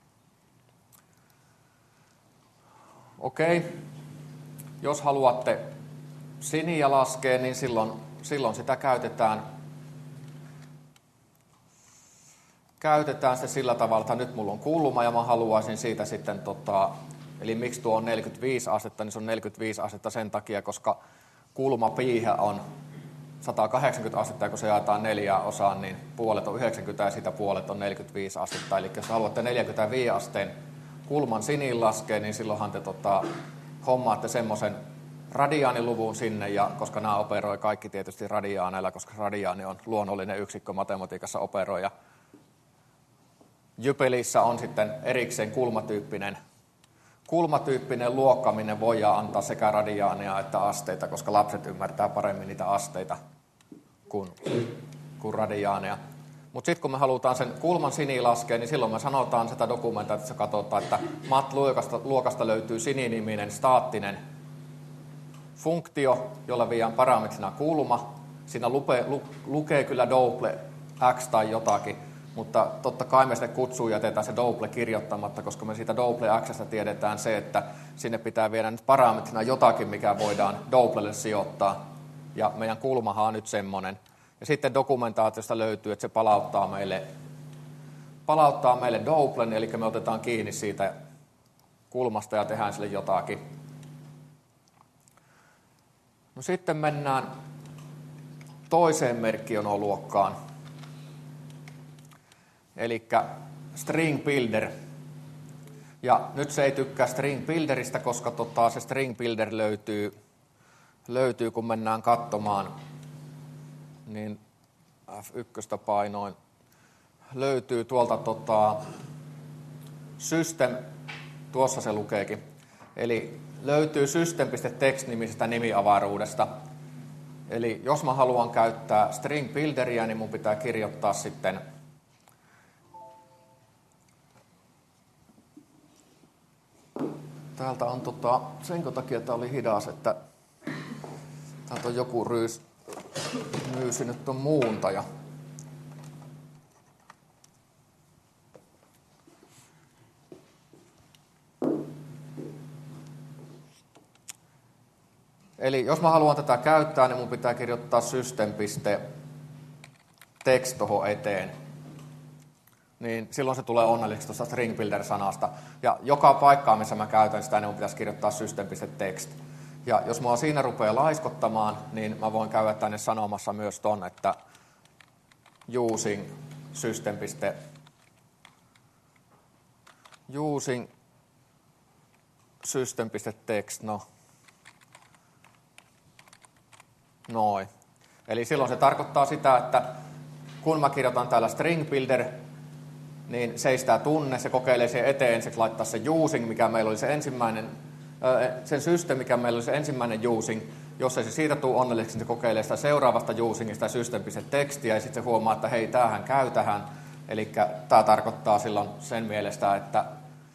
[SPEAKER 1] Okei. Jos haluatte siniä laskea, niin silloin sitä käytetään se sillä tavalla, että nyt mulla on kulma ja mä haluaisin siitä sitten, eli miksi tuo on 45 astetta, niin se on 45 astetta sen takia, koska kulma piihe on 180 astetta ja kun se jaetaan 4 osaan, niin puolet on 90 ja siitä puolet on 45 astetta. Eli jos haluatte 45 asteen kulman siniin laskea, niin silloinhan te hommaatte semmoisen radiaaniluvun sinne, ja koska nämä operoi kaikki tietysti radiaaneilla, koska radiaani on luonnollinen yksikkö matematiikassa operoija. Jypelissä on sitten erikseen kulmatyyppinen luokkaaminen, voidaan antaa sekä radiaania että asteita, koska lapset ymmärtää paremmin niitä asteita kuin radiaaneja. Mutta sitten kun me halutaan sen kulman siniin laskea, niin silloin me sanotaan sitä dokumentaatiossa katsotaan, että MAT-luokasta löytyy sininiminen staattinen funktio, jolla viedään parametrina kulma. Siinä lukee kyllä double x tai jotakin, mutta totta kai me sitten kutsuun jätetään se double kirjoittamatta, koska me siitä double x:stä tiedetään se, että sinne pitää viedä nyt parametrina jotakin, mikä voidaan doublelle sijoittaa. Ja meidän kulmahan on nyt semmoinen. Ja sitten dokumentaatiosta löytyy, että se palauttaa meille doublen, eli me otetaan kiinni siitä kulmasta ja tehdään sille jotakin. No sitten mennään toiseen merkkionoluokkaan, eli string builder. Ja nyt se ei tykkää string builderista, koska se string builder löytyy, kun mennään katsomaan, niin F1 painoin, löytyy tuolta system, tuossa se lukeekin, eli löytyy system.text-nimisestä nimiavaruudesta. Eli jos mä haluan käyttää string builderia, niin mun pitää kirjoittaa sitten täältä on senkö takia, että oli hidas, että täältä on joku myysinyt tuon muuntaja. Eli jos mä haluan tätä käyttää, niin mun pitää kirjoittaa system.text tuohon eteen. Niin silloin se tulee onnelliseksi tuosta string builder-sanasta. Ja joka paikkaan, missä mä käytän sitä, niin mun pitäisi kirjoittaa system.text. Ja jos mua siinä rupeaa laiskottamaan, niin mä voin käydä tänne sanomassa myös ton, että using system.text, noin. Eli silloin se tarkoittaa sitä, että kun mä kirjoitan täällä string builder, niin se ei sitä tunne, se kokeilee sen eteen ensiksi laittaa se using, mikä meillä oli se ensimmäinen, sen system, mikä meillä oli se ensimmäinen using, Jos ei se siitä tule onnelliseksi, niin se kokeilee sitä seuraavasta usingista system.textiä ja sitten se huomaa, että hei, tämähän käy tähän. Eli tämä tarkoittaa silloin sen mielestä, että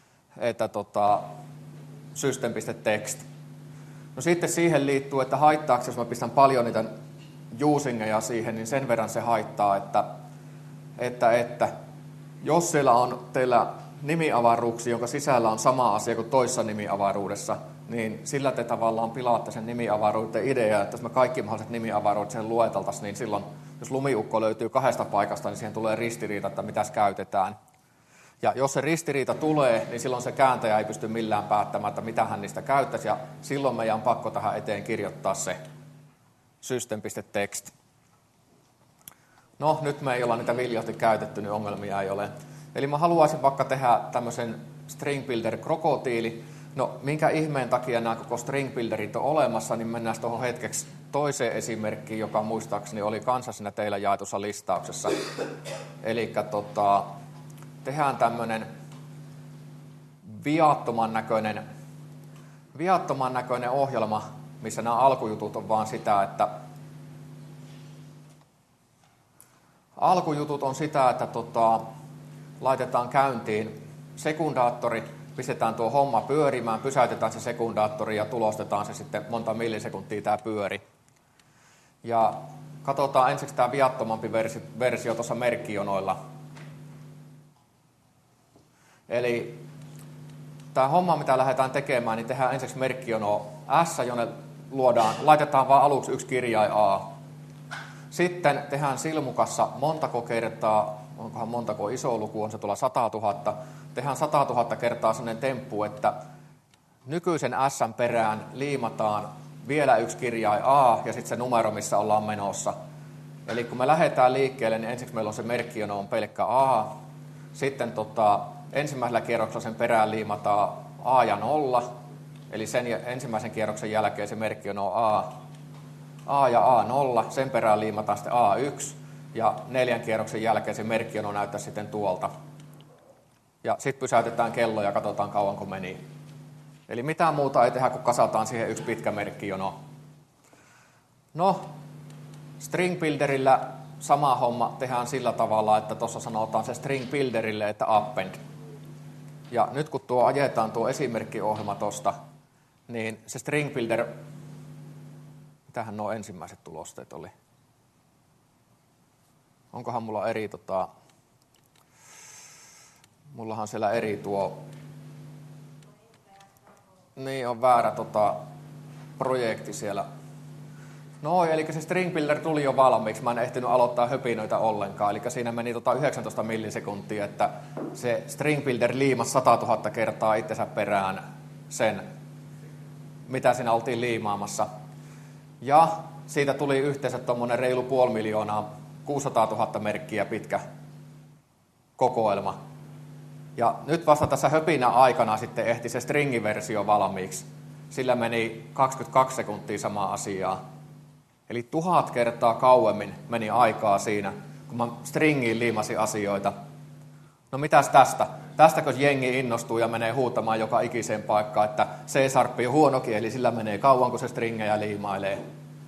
[SPEAKER 1] system.text. No sitten siihen liittyy, että haittaako, jos mä pistän paljon niitä usingeja siihen, niin sen verran se haittaa, että jos siellä on teillä nimiavaruuksia, jonka sisällä on sama asia kuin toissa nimiavaruudessa, niin sillä te tavallaan pilaatte sen nimiavaruuden ideaa, että jos me kaikki mahdolliset nimiavaruudet sen lueteltaisiin, niin silloin, jos lumiukko löytyy 2 paikasta, niin siihen tulee ristiriita, että mitäs käytetään. Ja jos se ristiriita tulee, niin silloin se kääntäjä ei pysty millään päättämään, että mitä hän niistä käyttäisi, ja silloin meidän on pakko tähän eteen kirjoittaa se system.text. No, nyt me ei olla niitä viljosti käytetty, niin ongelmia ei ole. Eli mä haluaisin vaikka tehdä tämmöisen string builder krokotiili. No, minkä ihmeen takia nämä koko string builderit on olemassa, niin mennään tuohon hetkeksi toiseen esimerkkiin, joka muistaakseni oli kanssa siinä teillä jaetussa listauksessa. Eli tehdään tämmöinen viattoman näköinen ohjelma, missä nämä alkujutut on vaan sitä, että laitetaan käyntiin sekundaattori, pistetään tuo homma pyörimään, pysäytetään se sekundaattori ja tulostetaan se sitten monta millisekuntia tämä pyöri. Ja katsotaan ensiksi tämä viattomampi versio tuossa merkkijonoilla. Eli tämä homma, mitä lähdetään tekemään, niin tehdään ensiksi merkkijono S, jonne laitetaan vaan aluksi yksi kirjain A. Sitten tehdään silmukassa montako kertaa, onkohan montako iso luku, on se tuolla 100 000. Tehdään 100 000 kertaa sellainen temppu, että nykyisen S:n perään liimataan vielä yksi kirjain A ja sitten se numero, missä ollaan menossa. Eli kun me lähdetään liikkeelle, niin ensiksi meillä on se merkkijono on pelkkä A. Sitten ensimmäisellä kierroksella sen perään liimataan A ja 0. Eli sen ensimmäisen kierroksen jälkeen se merkkijono on A ja A0. Sen perään liimataan sitten A1. Ja 4 kierroksen jälkeen se merkkijono näyttää sitten tuolta. Ja sitten pysäytetään kello ja katsotaan kauanko meni. Eli mitään muuta ei tehdä, kun kasataan siihen yksi pitkä merkkijono. No, string builderillä sama homma tehdään sillä tavalla, että tuossa sanotaan se string builderille, että append. Ja nyt kun ajetaan tuo esimerkkiohjelma tuosta, niin se string builder, mitähän nuo ensimmäiset tulosteet oli? Onkohan mulla eri mullahan siellä eri niin on väärä projekti siellä. No, eli se string builder tuli jo valmiiksi, mä en ehtinyt aloittaa höpinöitä ollenkaan, eli siinä meni 19 millisekuntia, että se string builder liimasi 100 000 kertaa itsensä perään sen, mitä siinä oltiin liimaamassa. Ja siitä tuli yhteensä tuommoinen reilu 500 000, 600 000 merkkiä pitkä kokoelma. Ja nyt vasta tässä höpinän aikana sitten ehti se stringiversio valmiiksi. Sillä meni 22 sekuntia samaa asiaa. Eli 1000 kertaa kauemmin meni aikaa siinä, kun mä stringiin liimasin asioita. No mitäs tästä? Tästäkö jengi innostuu ja menee huutamaan joka ikiseen paikkaan, että C# on huono kieli, sillä menee kauan, kun se stringejä liimailee.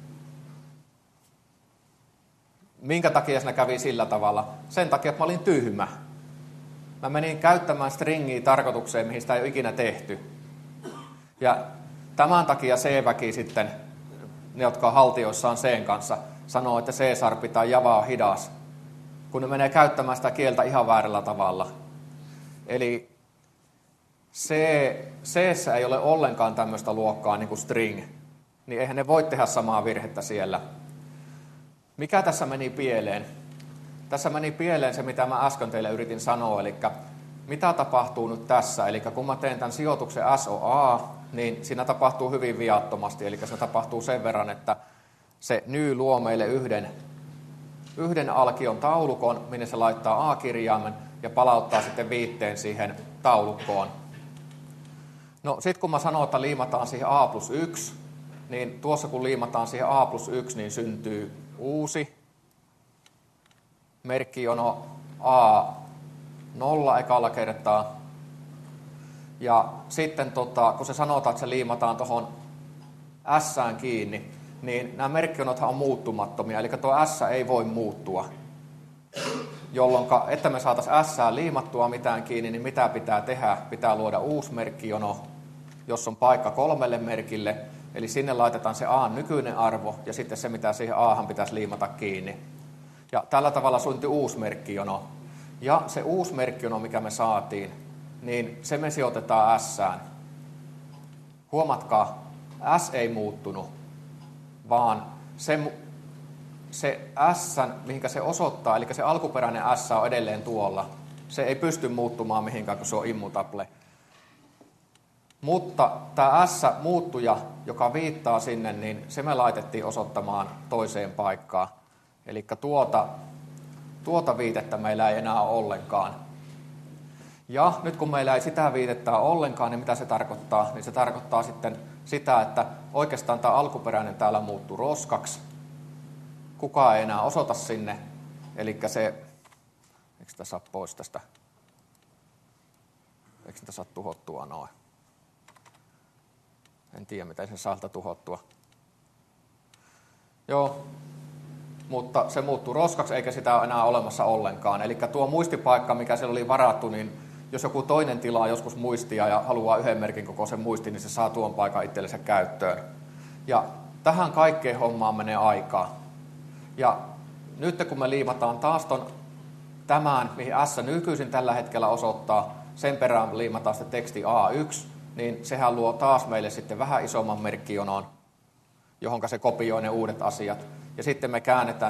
[SPEAKER 1] Minkä takia siinä kävi sillä tavalla? Sen takia, että mä olin tyhmä. Mä menin käyttämään stringiä tarkoitukseen, mihin sitä ei ole ikinä tehty. Ja tämän takia C-väki sitten, ne jotka on haltioissaan C:n kanssa, sanoo, että C# tai Java on hidas, kun ne menee käyttämään sitä kieltä ihan väärällä tavalla. Eli C:ssä ei ole ollenkaan tämmöistä luokkaa niin kuin string, niin eihän ne voi tehdä samaa virhettä siellä. Mikä tässä meni pieleen? Tässä meni pieleen se, mitä mä äsken teille yritin sanoa, eli mitä tapahtuu nyt tässä? Eli kun mä teen tämän sijoituksen SOA, niin siinä tapahtuu hyvin viattomasti, eli se tapahtuu sen verran, että se ny luo meille yhden alkion taulukon, minne se laittaa A-kirjaimen ja palauttaa sitten viitteen siihen taulukkoon. No sit kun mä sanon, että liimataan siihen A+1, niin tuossa kun liimataan siihen A+1, niin syntyy uusi merkkijono A0 ekalla kertaa. Ja sitten kun se sanotaan, että se liimataan tuohon S-ään kiinni, niin nämä merkkionothan on muuttumattomia, eli tuo S ei voi muuttua. Jolloin, että me saataisiin S liimattua mitään kiinni, niin mitä pitää tehdä? Pitää luoda uusi merkkiono, jossa on paikka 3 merkille, eli sinne laitetaan se A nykyinen arvo, ja sitten se, mitä siihen A:han pitäisi liimata kiinni. Ja tällä tavalla syntyi uusi merkkijono. Ja se uusi merkkijono, mikä me saatiin, niin se me sijoitetaan S:ään. Huomatkaa, S ei muuttunut, vaan se S, mihinkä se osoittaa, eli se alkuperäinen S on edelleen tuolla. Se ei pysty muuttumaan mihinkään, kun se on immutable. Mutta tämä S-muuttuja, joka viittaa sinne, niin se me laitettiin osoittamaan toiseen paikkaan. Eli tuota viitettä meillä ei enää ole ollenkaan. Ja nyt kun meillä ei sitä viitettä ole ollenkaan, niin mitä se tarkoittaa? Niin se tarkoittaa sitten sitä, että oikeastaan tämä alkuperäinen täällä muuttuu roskaksi. Kukaan ei enää osoita sinne. Eli se, eikö sitä saa pois tästä? Eikö sitä saa tuhottua noin? En tiedä, miten se saa tuhottua. Joo, mutta se muuttuu roskaksi, eikä sitä ole enää olemassa ollenkaan. Eli tuo muistipaikka, mikä siellä oli varattu, niin jos joku toinen tilaa joskus muistia ja haluaa yhden merkin kokoisen muistin, niin se saa tuon paikan itsellensä käyttöön. Ja tähän kaikkeen hommaan menee aikaa. Ja nyt kun me liimataan taas tämän, mihin S nykyisin tällä hetkellä osoittaa, sen perään liimataan sitten teksti A1, niin sehän luo taas meille sitten vähän isomman merkkijonon, johon se kopioi ne uudet asiat. Ja sitten me käännetään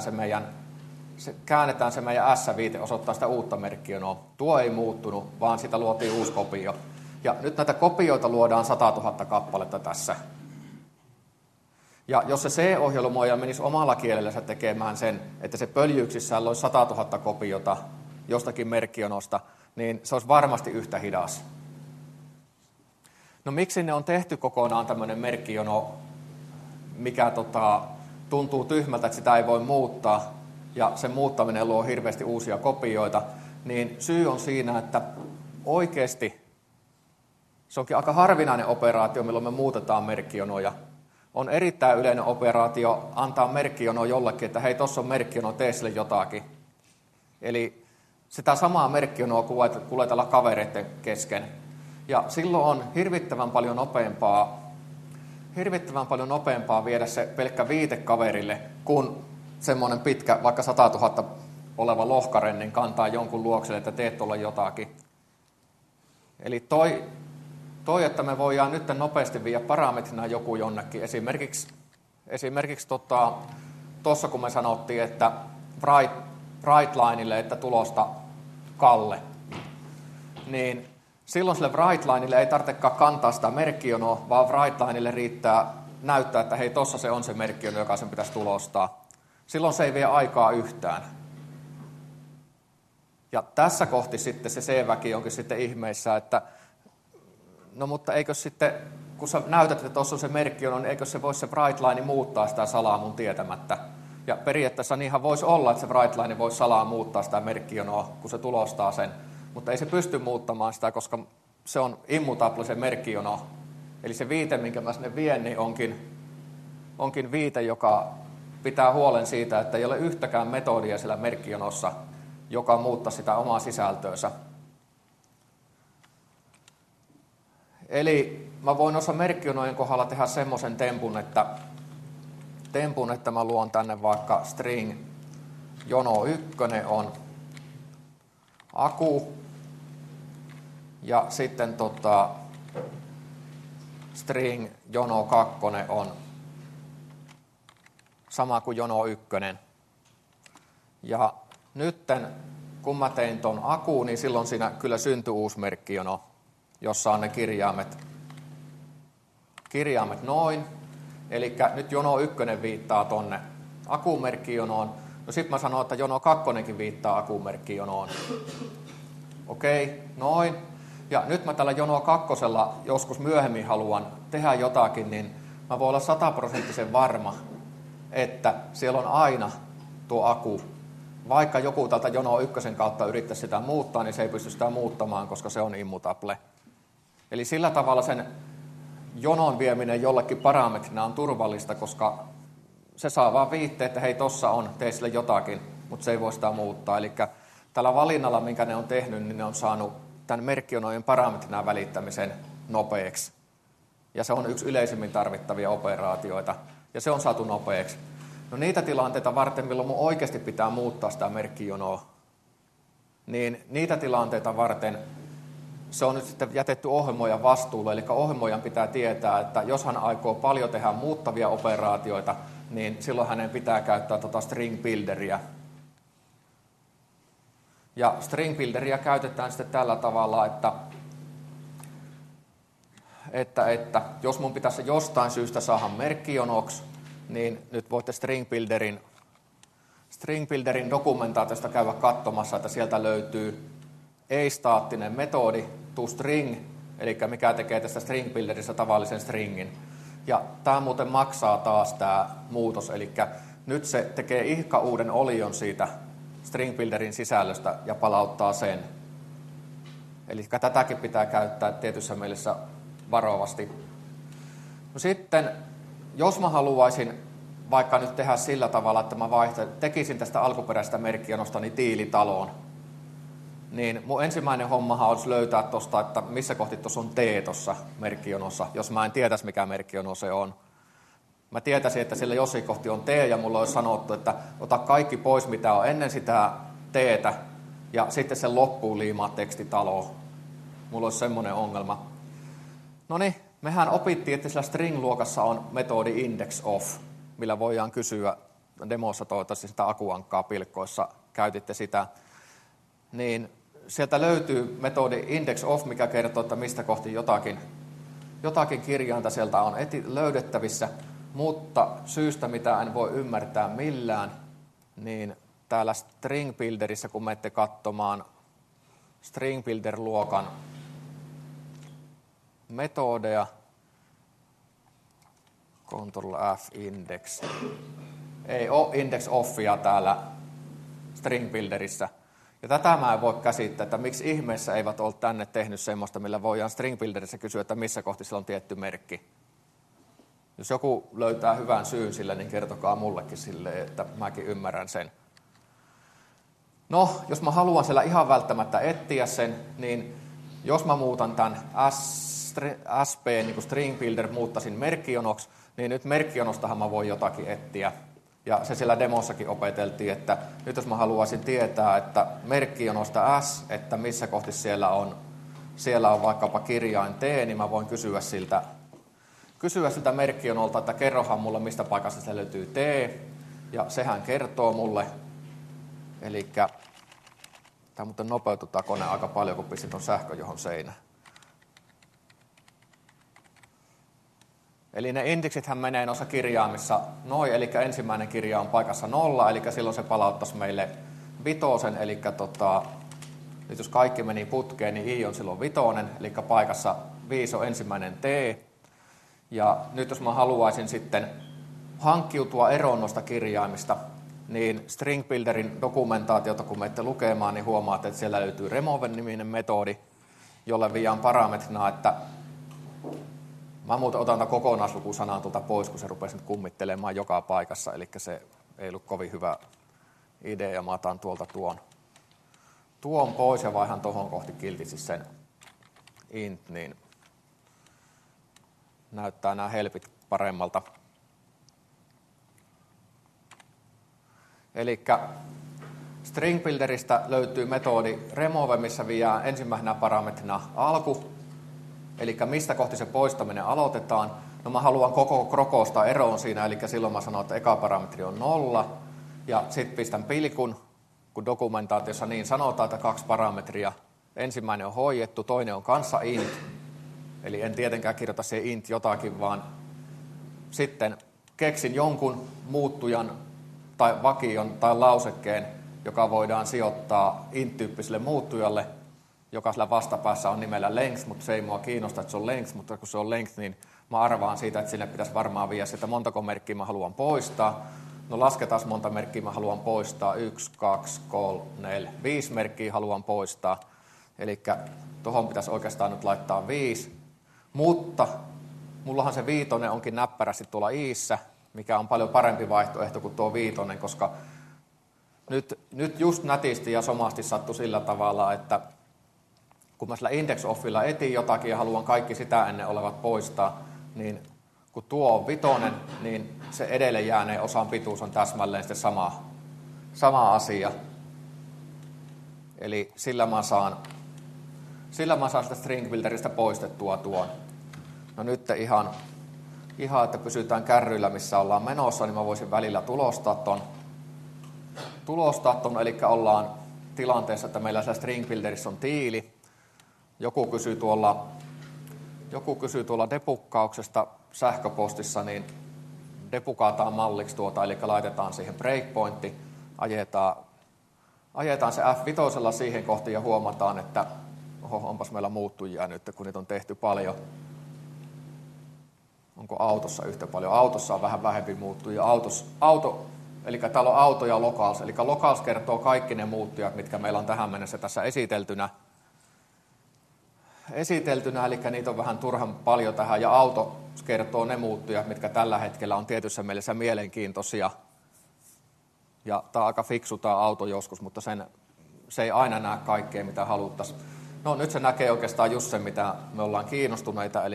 [SPEAKER 1] se meidän S-viite osoittaa sitä uutta merkkijonoa. Tuo ei muuttunut, vaan sitä luotiin uusi kopio. Ja nyt näitä kopioita luodaan 100 000 kappaletta tässä. Ja jos se C-ohjelmoija menisi omalla kielellänsä tekemään sen, että se pöljyyksissään loisi 100 000 kopiota jostakin merkkionosta, niin se olisi varmasti yhtä hidas. No miksi ne on tehty kokonaan tämmöinen merkkijono, mikä tuntuu tyhmältä, että sitä ei voi muuttaa, ja sen muuttaminen luo hirveästi uusia kopioita, niin syy on siinä, että oikeasti se onkin aika harvinainen operaatio, milloin me muutetaan merkkijonoja. On erittäin yleinen operaatio antaa merkkijono jollekin, että hei, tuossa on merkkijono, tee sille jotakin. Eli sitä samaa merkkijonoa kuljetella kavereiden kesken. Ja silloin on hirvittävän paljon nopeampaa viedä se pelkkä viite kaverille, kun semmoinen pitkä, vaikka 100 000 oleva lohkare, niin kantaa jonkun luokselle, että teet tuolla jotakin. Eli toi, että me voidaan nyt nopeasti viedä parametrina joku jonnekin. Esimerkiksi tuossa kun me sanottiin, että WriteLinelle, että tulosta Kalle, niin silloin sille WriteLinelle ei tarvitsekaan kantaa sitä merkkijonoa, vaan WriteLinelle riittää näyttää, että hei, tuossa se on se merkkijono, joka sen pitäisi tulostaa. Silloin se ei vie aikaa yhtään. Ja tässä kohti sitten se C-väki onkin sitten ihmeissä, että no mutta eikö sitten, kun sä näytät, että tuossa on se merkkijono, niin eikö se voi se WriteLine muuttaa sitä salaa mun tietämättä. Ja periaatteessa niinhän voisi olla, että se WriteLine voisi salaa muuttaa sitä merkkijonoa, kun se tulostaa sen. Mutta ei se pysty muuttamaan sitä, koska se on immutable se merkkijono. Eli se viite, minkä mä sinne vien, niin onkin viite, joka pitää huolen siitä, että ei ole yhtäkään metodia siellä merkkijonossa, joka muuttaa sitä omaa sisältöönsä. Eli mä voin noissa merkkijonojen kohdalla tehdä semmoisen tempun, että mä luon tänne vaikka string jono 1 on aku, ja sitten string jono 2 on sama kuin jono 1. Ja nytten, kun mä tein ton akuun, niin silloin siinä kyllä syntyi uusi merkkijono, jossa on ne kirjaimet noin. Eli nyt jono 1 viittaa tonne akumerkkijonoon. No sit mä sanon, että jono 2 viittaa akumerkkijonoon. Okei, noin. Ja nyt mä tällä jono 2 joskus myöhemmin haluan tehdä jotakin, niin mä voin olla 100% varma, että siellä on aina tuo aku. Vaikka joku tältä jono 1 kautta yrittäisi sitä muuttaa, niin se ei pysty sitä muuttamaan, koska se on immutable. Eli sillä tavalla sen jonon vieminen jollekin parametrina on turvallista, koska se saa vaan viitteet, että hei, tossa on, tee sille jotakin, mutta se ei voi sitä muuttaa. Eli tällä valinnalla, minkä ne on tehnyt, niin ne on saanut tämän merkkionojen parametrina välittämisen nopeaksi. Ja se on yksi yleisimmin tarvittavia operaatioita, ja se on saatu nopeaksi. No niitä tilanteita varten, milloin mun oikeasti pitää muuttaa sitä merkkijonoa, niin niitä tilanteita varten se on nyt sitten jätetty ohjelmoijan vastuulle, eli ohjelmoijan pitää tietää, että jos hän aikoo paljon tehdä muuttavia operaatioita, niin silloin hänen pitää käyttää string builderia. Ja string builderia käytetään sitten tällä tavalla, että jos mun pitäisi jostain syystä saada merkkijonoksi, niin nyt voitte string builderin dokumentaatiosta käydä katsomassa, että sieltä löytyy ei-staattinen metodi toString, eli mikä tekee tästä string builderissa tavallisen stringin. Ja tämä muuten maksaa taas tämä muutos, eli nyt se tekee ihka uuden olion siitä string builderin sisällöstä ja palauttaa sen. Eli tätäkin pitää käyttää tietyssä mielessä varovasti. No sitten, jos mä haluaisin vaikka nyt tehdä sillä tavalla, että mä tekisin tästä alkuperäisestä merkkijonostani tiilitaloon, niin mun ensimmäinen hommahan olisi löytää tuosta, että missä kohti tuossa on T tuossa merkkijonossa, jos mä en tietäisi, mikä merkkijono se on. Mä tietäisin, että sillä jossain kohti on T, ja mulla olisi sanottu, että ota kaikki pois, mitä on ennen sitä T:tä, ja sitten sen loppuun liimaa tekstitaloon. Mulla olisi semmoinen ongelma. No niin, mehän opittiin, että sillä string-luokassa on metodi indexOf, millä voidaan kysyä, demossa toivottavasti sitä akuankkaa pilkkoissa käytitte sitä, niin sieltä löytyy metodi indexOf, mikä kertoo, että mistä kohti jotakin kirjainta sieltä on löydettävissä, mutta syystä, mitä en voi ymmärtää millään, niin täällä string builderissä, kun menette katsomaan string builder-luokan metodeja, Ctrl F index, ei ole indexoffia täällä string builderissä. Ja tätä mä en voi käsittää, että miksi ihmeessä eivät ole tänne tehnyt semmoista, millä voidaan string builderissä kysyä, että missä kohti sillä on tietty merkki. Jos joku löytää hyvän syyn sille, niin kertokaa mullekin silleen, että mäkin ymmärrän sen. No, jos mä haluan siellä ihan välttämättä etsiä sen, niin jos mä muutan tämän SP, niin kuin string builder, muuttaisin merkkijonoksi, niin nyt merkkijonostahan mä voin jotakin etsiä. Ja se siellä demossakin opeteltiin, että nyt jos mä haluaisin tietää, että merkkijonosta S, että missä kohti siellä on vaikkapa kirjain T, niin mä voin kysyä siltä merkkijonolta, että kerrohan mulle, mistä paikassa se löytyy T, ja sehän kertoo mulle. Eli tämä muuten nopeutui tämä kone aika paljon, kun pistin tuon sähköjohon seinään. Eli ne indeksithän menee noissa kirjaimissa noin, eli ensimmäinen kirja on paikassa 0, eli silloin se palauttaisi meille vitosen, eli nyt jos kaikki meni putkeen, niin I on silloin vitonen, eli paikassa 5 on ensimmäinen T. Ja nyt jos mä haluaisin sitten hankkiutua eroon noista kirjaimista, niin string builderin dokumentaatiota, kun menette lukemaan, niin huomaatte, että siellä löytyy remove-niminen metodi, jolle viiaan parametrina, että mä muuten otan tämän kokonaislukusanan tuolta pois, kun se rupesi nyt kummittelemaan joka paikassa, eli se ei ollut kovin hyvä idea. Mä otan tuolta tuon pois ja vaihan tuohon kohti kiltisti sen int, niin näyttää nämä helpit paremmalta. Eli string builderistä löytyy metodi remove, missä viiään ensimmäisenä parametrina alku, eli mistä kohti se poistaminen aloitetaan. No mä haluan koko krokosta eroon siinä, eli silloin mä sanon, että eka parametri on 0, ja sitten pistän pilkun, kun dokumentaatiossa niin sanotaan, että 2 parametria. Ensimmäinen on hoidettu, toinen on kanssa int, eli en tietenkään kirjoita siihen int jotakin, vaan sitten keksin jonkun muuttujan tai vakion tai lausekkeen, joka voidaan sijoittaa int-tyyppiselle muuttujalle, joka sillä vastapäässä on nimellä length, mutta se ei mua kiinnosta, että se on length, mutta kun se on length, niin mä arvaan siitä, että sinne pitäisi varmaan viedä sitä, montako merkkiä mä haluan poistaa. No lasketaan monta merkkiä mä haluan poistaa. 1, 2, 3, 4, 5 merkkiä haluan poistaa. Eli tuohon pitäisi oikeastaan nyt laittaa 5. Mutta mullahan se 5 onkin näppärästi tuolla iissä, mikä on paljon parempi vaihtoehto kuin tuo 5, koska nyt just nätisti ja somasti sattui sillä tavalla, että kun mä sillä index offilla etin jotakin ja haluan kaikki sitä ennen olevat poistaa, niin kun tuo on 5, niin se edelle jääneen osan pituus on täsmälleen sitten sama asia. Eli sillä mä saan sitä string builderista poistettua tuon. No nyt ihan, että pysytään kärryillä, missä ollaan menossa, niin mä voisin välillä tulostaa ton, eli ollaan tilanteessa, että meillä siellä string builderissa on tiili. Joku kysyy tuolla debuggauksesta sähköpostissa, niin debugataan malliksi tuota, eli laitetaan siihen breakpointti, ajetaan se F5 siihen kohti ja huomataan, että onpas meillä muuttujia nyt, kun niitä on tehty paljon. Onko autossa yhtä paljon? Autossa on vähän vähempi muuttujia. Eli täällä on auto ja locals. Eli locals kertoo kaikki ne muuttujat, mitkä meillä on tähän mennessä tässä esiteltynä. Eli niitä on vähän turhan paljon tähän. Ja auto kertoo ne muuttujat, mitkä tällä hetkellä on tietyssä mielessä mielenkiintoisia. Ja tämä on aika fiksu tämä auto joskus, mutta se ei aina näe kaikkea, mitä haluttaisiin. No nyt se näkee oikeastaan just sen, mitä me ollaan kiinnostuneita.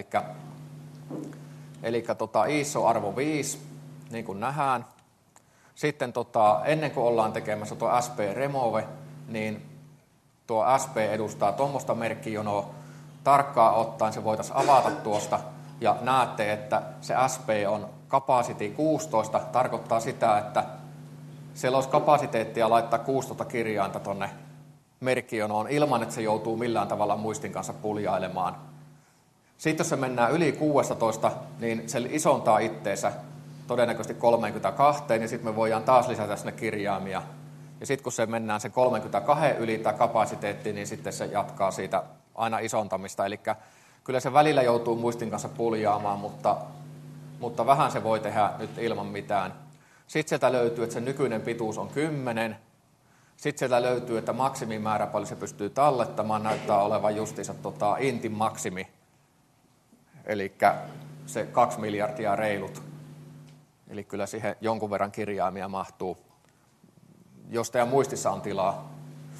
[SPEAKER 1] Eli ISO-arvo 5, niin kuin nähdään. Sitten ennen kuin ollaan tekemässä tuo SP-remove, niin tuo SP edustaa tuommoista merkkijonoa. Tarkkaan ottaen se voitaisiin avata tuosta ja näette, että se SP on capacity 16. Tarkoittaa sitä, että siellä olisi kapasiteettia laittaa 16 kirjainta tuonne merkkijonoon ilman, että se joutuu millään tavalla muistin kanssa puljailemaan. Sitten jos se mennään yli 16, niin se isontaa itteensä todennäköisesti 32, ja sitten me voidaan taas lisätä sinne kirjaimia. Ja sitten kun se mennään sen 32 yli tämä kapasiteetti, niin sitten se jatkaa siitä aina isontamista. Eli kyllä se välillä joutuu muistin kanssa puljaamaan, mutta vähän se voi tehdä nyt ilman mitään. Sitten sieltä löytyy, että se nykyinen pituus on 10. Sitten sieltä löytyy, että maksimimäärä paljon se pystyy tallettamaan, näyttää olevan justiinsa intin maksimi. Eli se 2 miljardia reilut. Eli kyllä siihen jonkun verran kirjaimia mahtuu, jos teidän muistissa on tilaa.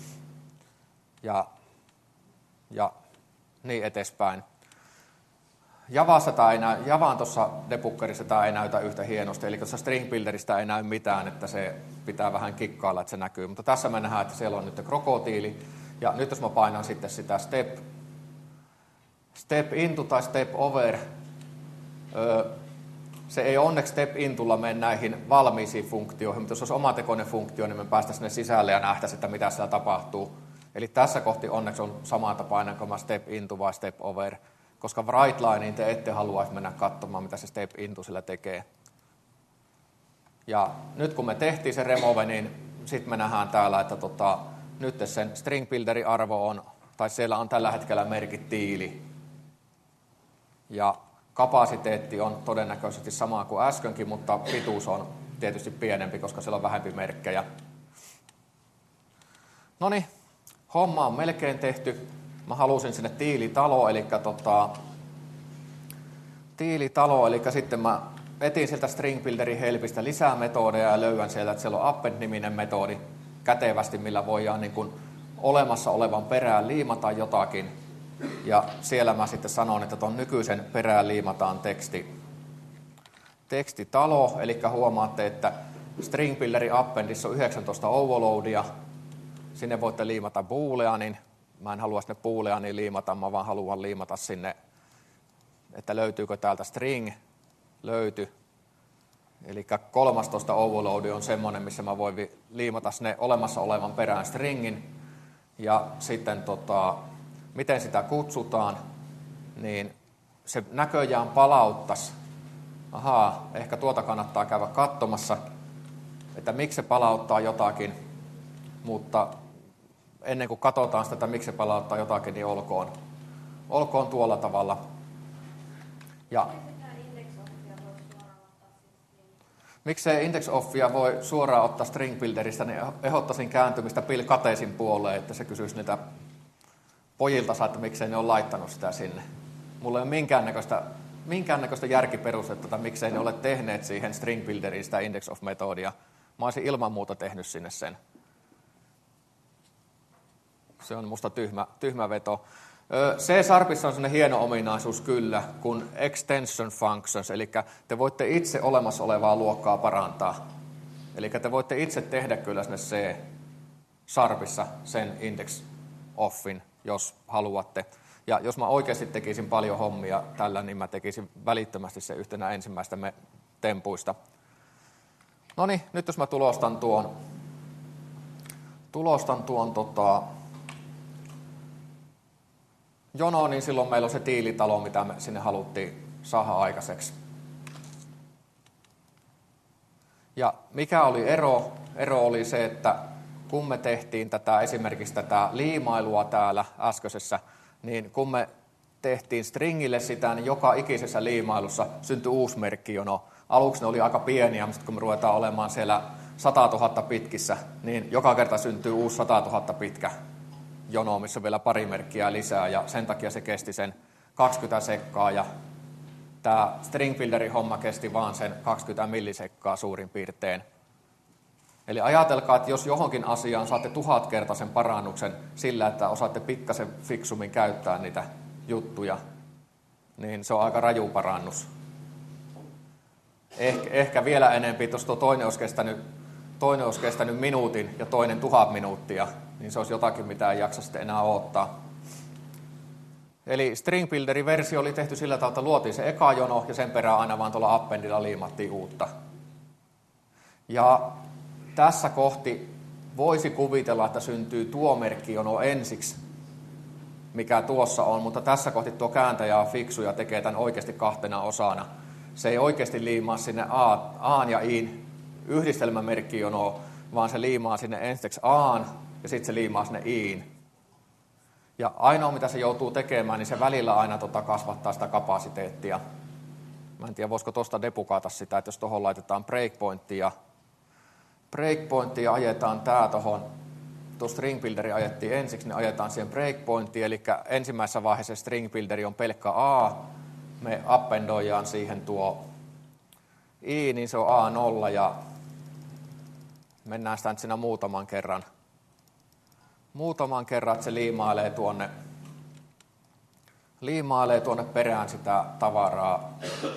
[SPEAKER 1] Ja niin edespäin. Javaan tuossa debuggerissa tämä ei näytä yhtä hienosti, eli tuossa string builderista ei näy mitään, että se pitää vähän kikkailla, että se näkyy. Mutta tässä me nähdään, että siellä on nyt krokotiili, ja nyt jos mä painan sitten sitä step into tai step over, se ei onneksi step intulla mene näihin valmiisiin funktioihin, mutta jos olisi omatekoinen funktio, niin me päästäisiin sinne sisälle ja nähtäisiin, että mitä siellä tapahtuu. Eli tässä kohti onneksi on sama tapainen kuin mä step into vai step over, koska write-lineen te ette haluaisi mennä katsomaan, mitä se step into sillä tekee. Ja nyt kun me tehtiin se remove, niin sitten me nähdään täällä, että nyt sen string builderin arvo on, tai siellä on tällä hetkellä merkit tiili. Ja kapasiteetti on todennäköisesti sama kuin äskenkin, mutta pituus on tietysti pienempi, koska siellä on vähempi merkkejä. Noniin, homma on melkein tehty. Mä halusin sinne tiilitalo, eli sitten mä etin sieltä string builderin helpistä lisää metodeja ja löydän sieltä, että siellä on append-niminen metodi kätevästi, millä voidaan niin kuin olemassa olevan perään liimata jotakin. Ja siellä mä sitten sanon, että tuon nykyisen perään liimataan tekstitalo, eli huomaatte, että string builderin appendissa on 19 overloadia. Sinne voitte liimata booleanin. Mä en halua sinne booleanin liimata, mä vaan haluan liimata sinne, että löytyykö täältä string. Löyty. Eli 13 overload on semmoinen, missä mä voin liimata sinne olemassa olevan perään stringin. Ja sitten miten sitä kutsutaan, niin se näköjään palauttaisi. Ehkä tuota kannattaa käydä katsomassa, että miksi se palauttaa jotakin, mutta ennen kuin katsotaan sitä, että miksi se palauttaa jotakin, niin olkoon tuolla tavalla. Ja miksei index-offia voi suoraan ottaa string builderista, niin ehdottaisin kääntymistä Bill Gatesin puoleen, että se kysyisi niitä pojilta, että miksei ne ole laittanut sitä sinne. Mulla ei ole minkäännäköistä minkäännäköistä järkiperustetta, tai miksei ne ole tehneet siihen string builderiin sitä index of metodia. Mä olisin ilman muuta tehnyt sinne sen. Se on musta tyhmä veto. C-Sharpissa on sellainen hieno ominaisuus kyllä, kun extension functions, eli te voitte itse olemassa olevaa luokkaa parantaa. Eli te voitte itse tehdä kyllä sinne C-Sharpissa sen index offin, jos haluatte. Ja jos mä oikeasti tekisin paljon hommia tällä, niin mä tekisin välittömästi se yhtenä ensimmäistä tempuista. No niin, nyt jos mä tulostan tuon jono, niin silloin meillä on se tiilitalo, mitä me sinne haluttiin saada aikaiseksi. Ja mikä oli ero? Ero oli se, että kun me tehtiin esimerkiksi tätä liimailua täällä äskeisessä, niin kun me tehtiin stringille sitä, niin joka ikisessä liimailussa syntyi uusi merkkijono. Aluksi ne oli aika pieniä, mutta kun me ruvetaan olemaan siellä 100 000 pitkissä, niin joka kerta syntyy uusi 100 000 pitkä jono, missä on vielä pari merkkiä lisää, ja sen takia se kesti sen 20 sekkaa, ja tämä string builderin homma kesti vaan sen 20 millisekkaa suurin piirtein. Eli ajatelkaa, että jos johonkin asiaan saatte 1000-kertaisen parannuksen sillä, että osaatte pikkasen fiksummin käyttää niitä juttuja, niin se on aika raju parannus. Ehkä vielä enempi, jos tuo toinen olisi kestänyt minuutin ja toinen 1000 minuuttia, niin se olisi jotakin, mitä ei jaksa sitten enää odottaa. Eli string builderin versio oli tehty sillä tavalla, että luotiin se eka jono ja sen perään aina vaan tuolla appendilla liimattiin uutta. Ja tässä kohti voisi kuvitella, että syntyy tuo merkkijono ensiksi, mikä tuossa on, mutta tässä kohti tuo kääntäjä on fiksu ja tekee tämän oikeasti kahtena osana. Se ei oikeasti liimaa sinne A ja I yhdistelmämerkkijonoon, vaan se liimaa sinne ensiksi A ja sitten se liimaa sinne I. Ja ainoa, mitä se joutuu tekemään, niin se välillä aina kasvattaa sitä kapasiteettia. Mä en tiedä, voisiko tuosta debugata sitä, että jos tuohon laitetaan breakpointtia ajetaan tää tuohon, tuo string builderi ajettiin ensiksi, niin ajetaan siihen breakpointtiin, eli ensimmäisessä vaiheessa string builderi on pelkkä A, me appendoidaan siihen tuo I, niin se on A0, ja mennään sitä nyt siinä muutaman kerran, että se liimailee tuonne perään sitä tavaraa.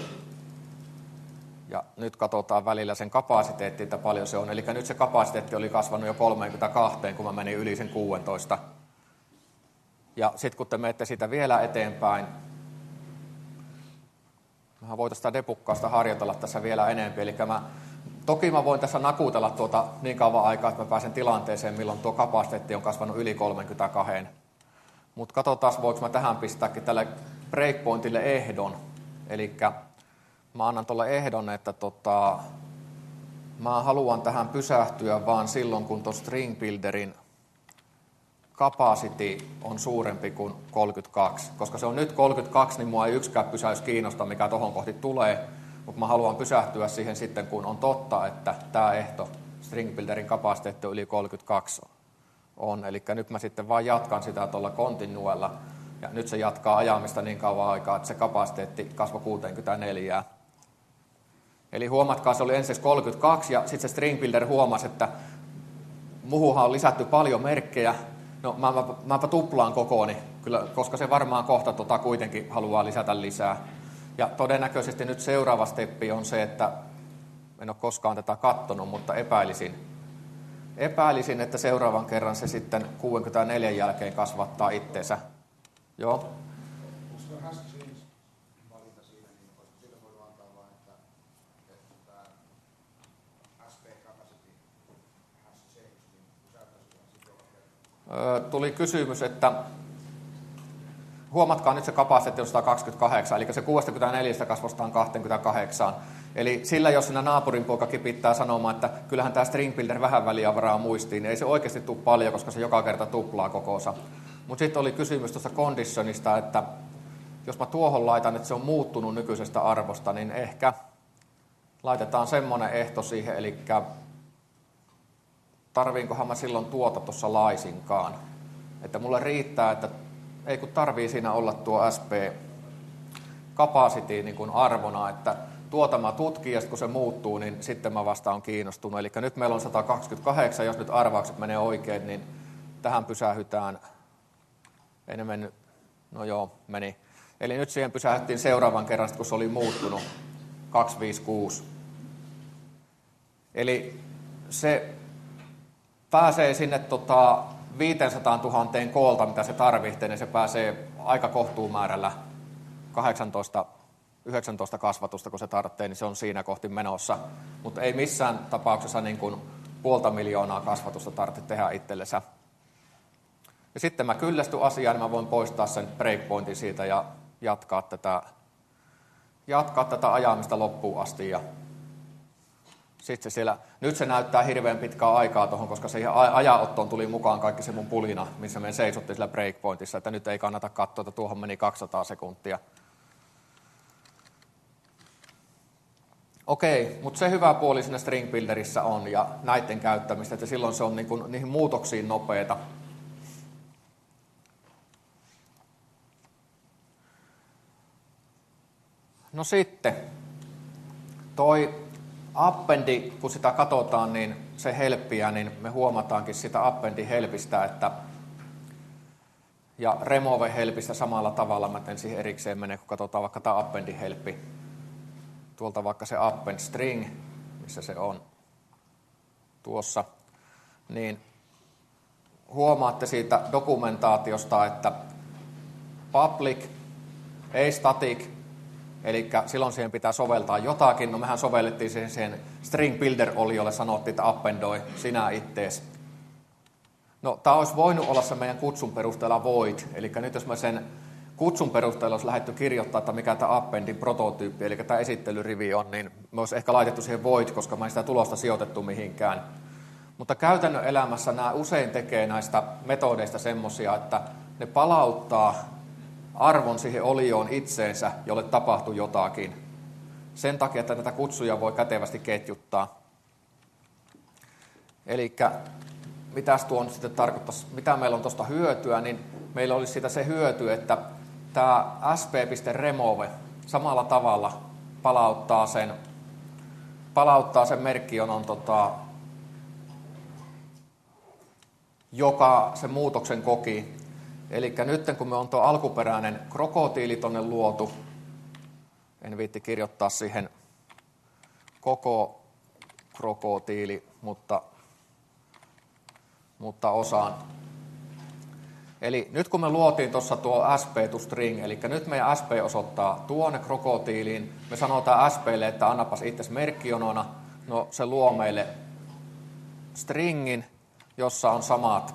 [SPEAKER 1] Ja nyt katsotaan välillä sen kapasiteetti, että paljon se on. Eli nyt se kapasiteetti oli kasvanut jo 32, kun mä menin yli sen 16. Ja sitten kun te menette sitä vielä eteenpäin, mehän voitaisiin sitä debukkausta harjoitella tässä vielä enemmän. Eli toki mä voin tässä nakutella tuota niin kauan aikaa, että mä pääsen tilanteeseen, milloin tuo kapasiteetti on kasvanut yli 32. Mutta katsotaan, voinko mä tähän pistääkin tälle breakpointille ehdon. Eli mä annan tuolle ehdon, että mä haluan tähän pysähtyä vaan silloin, kun tuon string builderin capacity on suurempi kuin 32. Koska se on nyt 32, niin mua ei yksikään pysäys kiinnosta, mikä tohon kohti tulee. Mutta mä haluan pysähtyä siihen sitten, kun on totta, että tämä ehto string builderin kapasiteetti on yli 32 on. Eli nyt mä sitten vaan jatkan sitä tuolla continuella. Ja nyt se jatkaa ajamista niin kauan aikaa, että se kapasiteetti kasvoi 64. Eli huomatkaa, se oli ensin 32 ja sitten se string builder huomasi, että muuhunhan on lisätty paljon merkkejä. No mäpä tuplaan kokooni, kyllä, koska se varmaan kohta kuitenkin haluaa lisätä lisää. Ja todennäköisesti nyt seuraava steppi on se, että en ole koskaan tätä kattonut, mutta epäilisin, että seuraavan kerran se sitten 64 jälkeen kasvattaa itteensä. Joo. Tuli kysymys, että huomatkaa nyt se kapasiteetti on 128, eli se 64 kasvostaan 28. Eli sillä, jos siinä naapurin poikakin pitää sanomaan, että kyllähän tämä string builder vähän väliä varaa muistiin, niin ei se oikeasti tule paljon, koska se joka kerta tuplaa kokoonsa. Mutta sitten oli kysymys tuosta conditionista, että jos mä tuohon laitan, että se on muuttunut nykyisestä arvosta, niin ehkä laitetaan semmoinen ehto siihen, eli tarviinkohan mä silloin tuossa laisinkaan. Että mulle riittää, että ei kun tarvii siinä olla tuo SP capacity niin kuin arvona, että tuota mä tutkin ja kun se muuttuu, niin sitten mä vasta on kiinnostunut. Eli nyt meillä on 128, jos nyt arvaukset menee oikein, niin tähän pysähytään. Ei ne mennyt, no joo, meni. Eli nyt siihen pysähdyttiin seuraavan kerran, kun se oli muuttunut, 256. Eli se pääsee sinne 500 000 koolta, mitä se tarvitsee, niin se pääsee aika kohtuumäärällä 19 kasvatusta, kun se tarvitsee, niin se on siinä kohti menossa. Mutta ei missään tapauksessa niin kuin 500 000 kasvatusta tarvitse tehdä itsellensä. Ja sitten mä kyllästyn asiaan, niin mä voin poistaa sen breakpointin siitä ja jatkaa tätä ajamista loppuun asti. Ja sitten nyt se näyttää hirveän pitkää aikaa tuohon, koska siihen ajanottoon tuli mukaan kaikki se mun pulina, missä me seisottiin sillä breakpointissa, että nyt ei kannata katsoa, että tuohon meni 200 sekuntia. Okei, mutta se hyvä puoli siinä String Builderissä on ja näiden käyttämistä, että silloin se on niihin muutoksiin nopeata. No sitten, toi appendi, kun sitä katsotaan, niin se helppiä, niin me huomataankin sitä appendin helpistä, että ja remove helpistä samalla tavalla, mä en siihen erikseen mene, kun katsotaan vaikka tämä appendin helppi. Tuolta vaikka se append string, missä se on tuossa, niin huomaatte siitä dokumentaatiosta, että public, ei static, eli silloin siihen pitää soveltaa jotakin. No mehän sovellettiin siihen string builder-oliolle, sanottiin, että appendoi sinä ittees. No tämä olisi voinut olla se meidän kutsun perusteella void, eli nyt jos mä sen kutsun perusteella olisi lähdetty kirjoittaa, että mikä tämä appendin prototyyppi, eli tämä esittelyrivi on, niin me olisi ehkä laitettu siihen void, koska mä en sitä tulosta sijoitettu mihinkään. Mutta käytännön elämässä nämä usein tekee näistä metodeista semmoisia, että ne palauttaa arvon siihen olioon itseensä, jolle tapahtui jotakin. Sen takia, että näitä kutsuja voi kätevästi ketjuttaa. Eli mitäs tuo nyt sitten tarkoittaisi, mitä meillä on tuosta hyötyä, niin meillä olisi siitä se hyöty, että tämä sp.remove samalla tavalla palauttaa sen merkkionon, joka sen muutoksen koki. Eli nyt kun me on tuo alkuperäinen krokotiili tuonne luotu, en viitti kirjoittaa siihen koko krokotiili, mutta osaan. Eli nyt kun me luotiin tuossa tuo sp to string, eli nyt meidän sp osoittaa tuonne krokotiiliin, me sanotaan splle, että annapas itses merkkionona, no se luo meille stringin, jossa on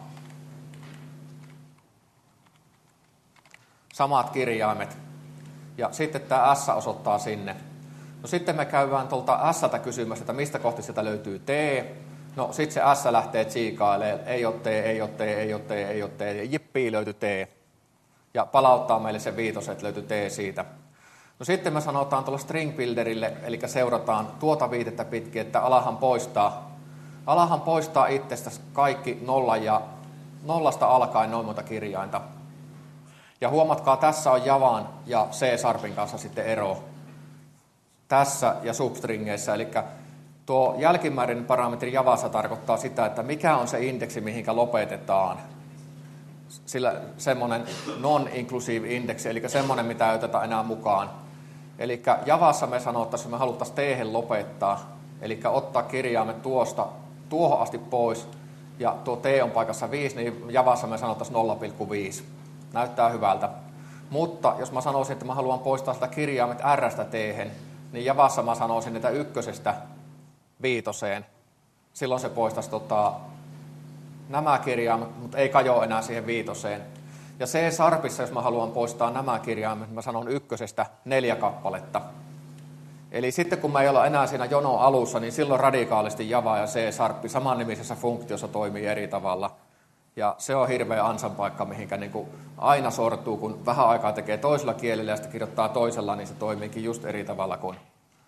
[SPEAKER 1] samat kirjaimet, ja sitten tämä s osoittaa sinne. No sitten me käydään tuolta s-tä kysymässä, että mistä kohti sieltä löytyy t. No sitten se s lähtee tsiikailemaan, ei ole t, ei ole t, ei ole t, ei ole t, ja jippii löytyy t. Ja palauttaa meille se viitosen, että löytyy t siitä. No sitten me sanotaan tuolla string builderille, eli seurataan tuota viitettä pitkin, että alahan poistaa itsestä kaikki nollasta alkaen noin monta kirjainta. Ja huomatkaa, tässä on Javan ja C-sharpin kanssa sitten ero. Tässä ja substringeissä, eli tuo jälkimmäinen parametri Javassa tarkoittaa sitä, että mikä on se indeksi, mihinkä lopetetaan. Sillä semmoinen non-inclusive indeksi, eli semmoinen, mitä ei oteta enää mukaan. Eli Javassa me sanottaisiin, että me haluttaisiin t lopettaa, eli ottaa kirjaimet tuohon asti pois, ja tuo t on paikassa 5, niin Javassa me sanottaisiin 0,5. Näyttää hyvältä. Mutta jos mä sanoisin, että mä haluan poistaa sitä kirjaimet r-stä t-hen, niin Javassa mä sanoisin, että 1:stä 5:een. Silloin se poistaisi nämä kirjaimet, mutta ei kajoa enää siihen 5:een. Ja C-sharpissa, jos mä haluan poistaa nämä kirjaimet, mä sanon 1:stä 4 kappaletta. Eli sitten kun me ei olla enää siinä jonon alussa, niin silloin radikaalisti Java ja C-sharp samannimisessä funktiossa toimii eri tavalla. Ja se on hirveä ansanpaikka, mihinkä niin kuin aina sortuu, kun vähän aikaa tekee toisella kielellä ja sitten kirjoittaa toisella, niin se toimiikin just eri tavalla kuin.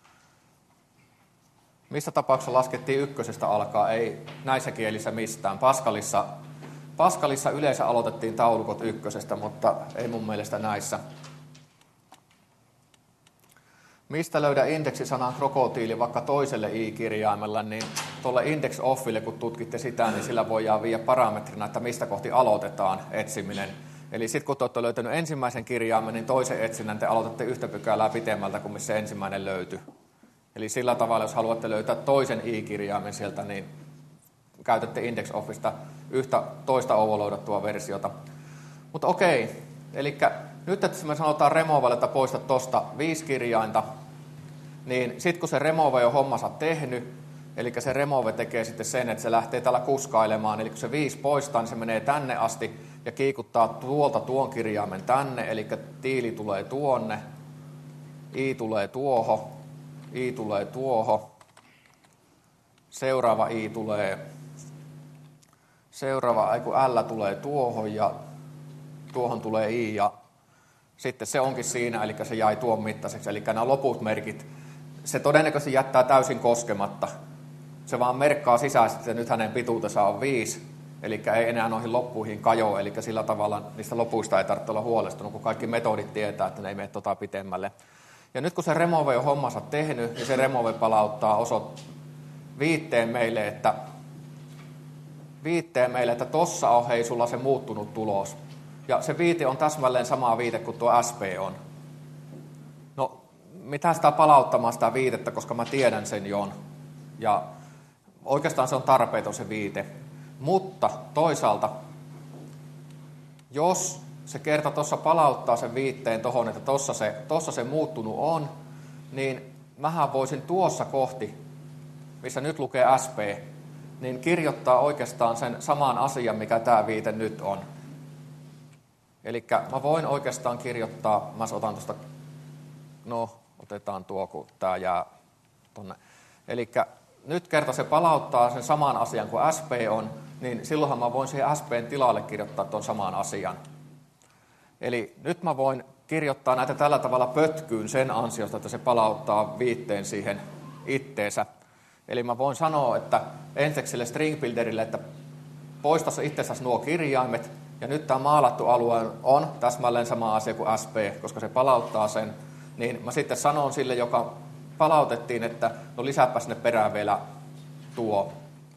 [SPEAKER 1] Missä tapauksessa laskettiin 1:stä alkaa? Ei näissä kielissä mistään. Pascalissa yleensä aloitettiin taulukot 1:stä, mutta ei mun mielestä näissä. mistä löydä indeksisanan krokotiili vaikka toiselle i-kirjaimella, niin tuolle index offille, kun tutkitte sitä, niin sillä voidaan viedä parametrina, että mistä kohti aloitetaan etsiminen. Eli sitten kun te olette löytänyt ensimmäisen kirjaimen, niin toisen etsinnän te aloitatte yhtä pykälää pitemmältä kuin missä ensimmäinen löytyi. Eli sillä tavalla, jos haluatte löytää toisen i-kirjaimen sieltä, niin käytätte index offista yhtä toista overloadattua versiota. Mutta okei, eli nyt että me sanotaan removelle, että poista tuosta 5 kirjainta, niin sitten kun se remove on hommansa tehnyt, eli se remove tekee sitten sen, että se lähtee täällä kuskailemaan, eli kun se 5 poistaa, niin se menee tänne asti ja kiikuttaa tuolta tuon kirjaimen tänne, eli tiili tulee tuonne, i tulee tuohon, i tulee tuohon, seuraava i tulee, L tulee tuohon ja tuohon tulee i ja sitten se onkin siinä, eli se jäi tuon mittaiseksi, eli nämä loput merkit, se todennäköisesti jättää täysin koskematta. Se vaan merkkaa sisäisesti, että nyt hänen pituutensa on 5, eli ei enää noihin loppuihin kajoa, eli sillä tavalla niistä lopuista ei tarvitse olla huolestunut, kun kaikki metodit tietää, että ne ei mene pitemmälle. Ja nyt kun se remove on hommansa tehnyt, niin se remove palauttaa viitteen meille, että tossa on hei sulla se muuttunut tulos. Ja se viite on täsmälleen sama viite kuin tuo SP on. No, mitä sitä palauttamaan sitä viitettä, koska mä tiedän sen jo. Ja oikeastaan se on tarpeeton se viite. Mutta toisaalta, jos se kerta tuossa palauttaa sen viitteen tohon, että tossa se muuttunut on, niin mähän voisin tuossa kohti, missä nyt lukee SP, niin kirjoittaa oikeastaan sen saman asian, mikä tämä viite nyt on. Eli mä voin oikeastaan kirjoittaa, mä otan tuosta, otetaan tuo, kun tämä jää tonne. Eli nyt kerta se palauttaa sen saman asian kuin SP on, niin silloinhan mä voin siihen SPn tilalle kirjoittaa tuon saman asian. Eli nyt mä voin kirjoittaa näitä tällä tavalla pötkyyn sen ansiosta, että se palauttaa viitteen siihen itteensä. Eli mä voin sanoa, että ensiksi sille string builderille, että poista se itsestäsi nuo kirjaimet, ja nyt tämä maalattu alue on täsmälleen sama asia kuin SP, koska se palauttaa sen, niin mä sitten sanon sille, joka palautettiin, että no lisääpä sinne perään vielä tuo.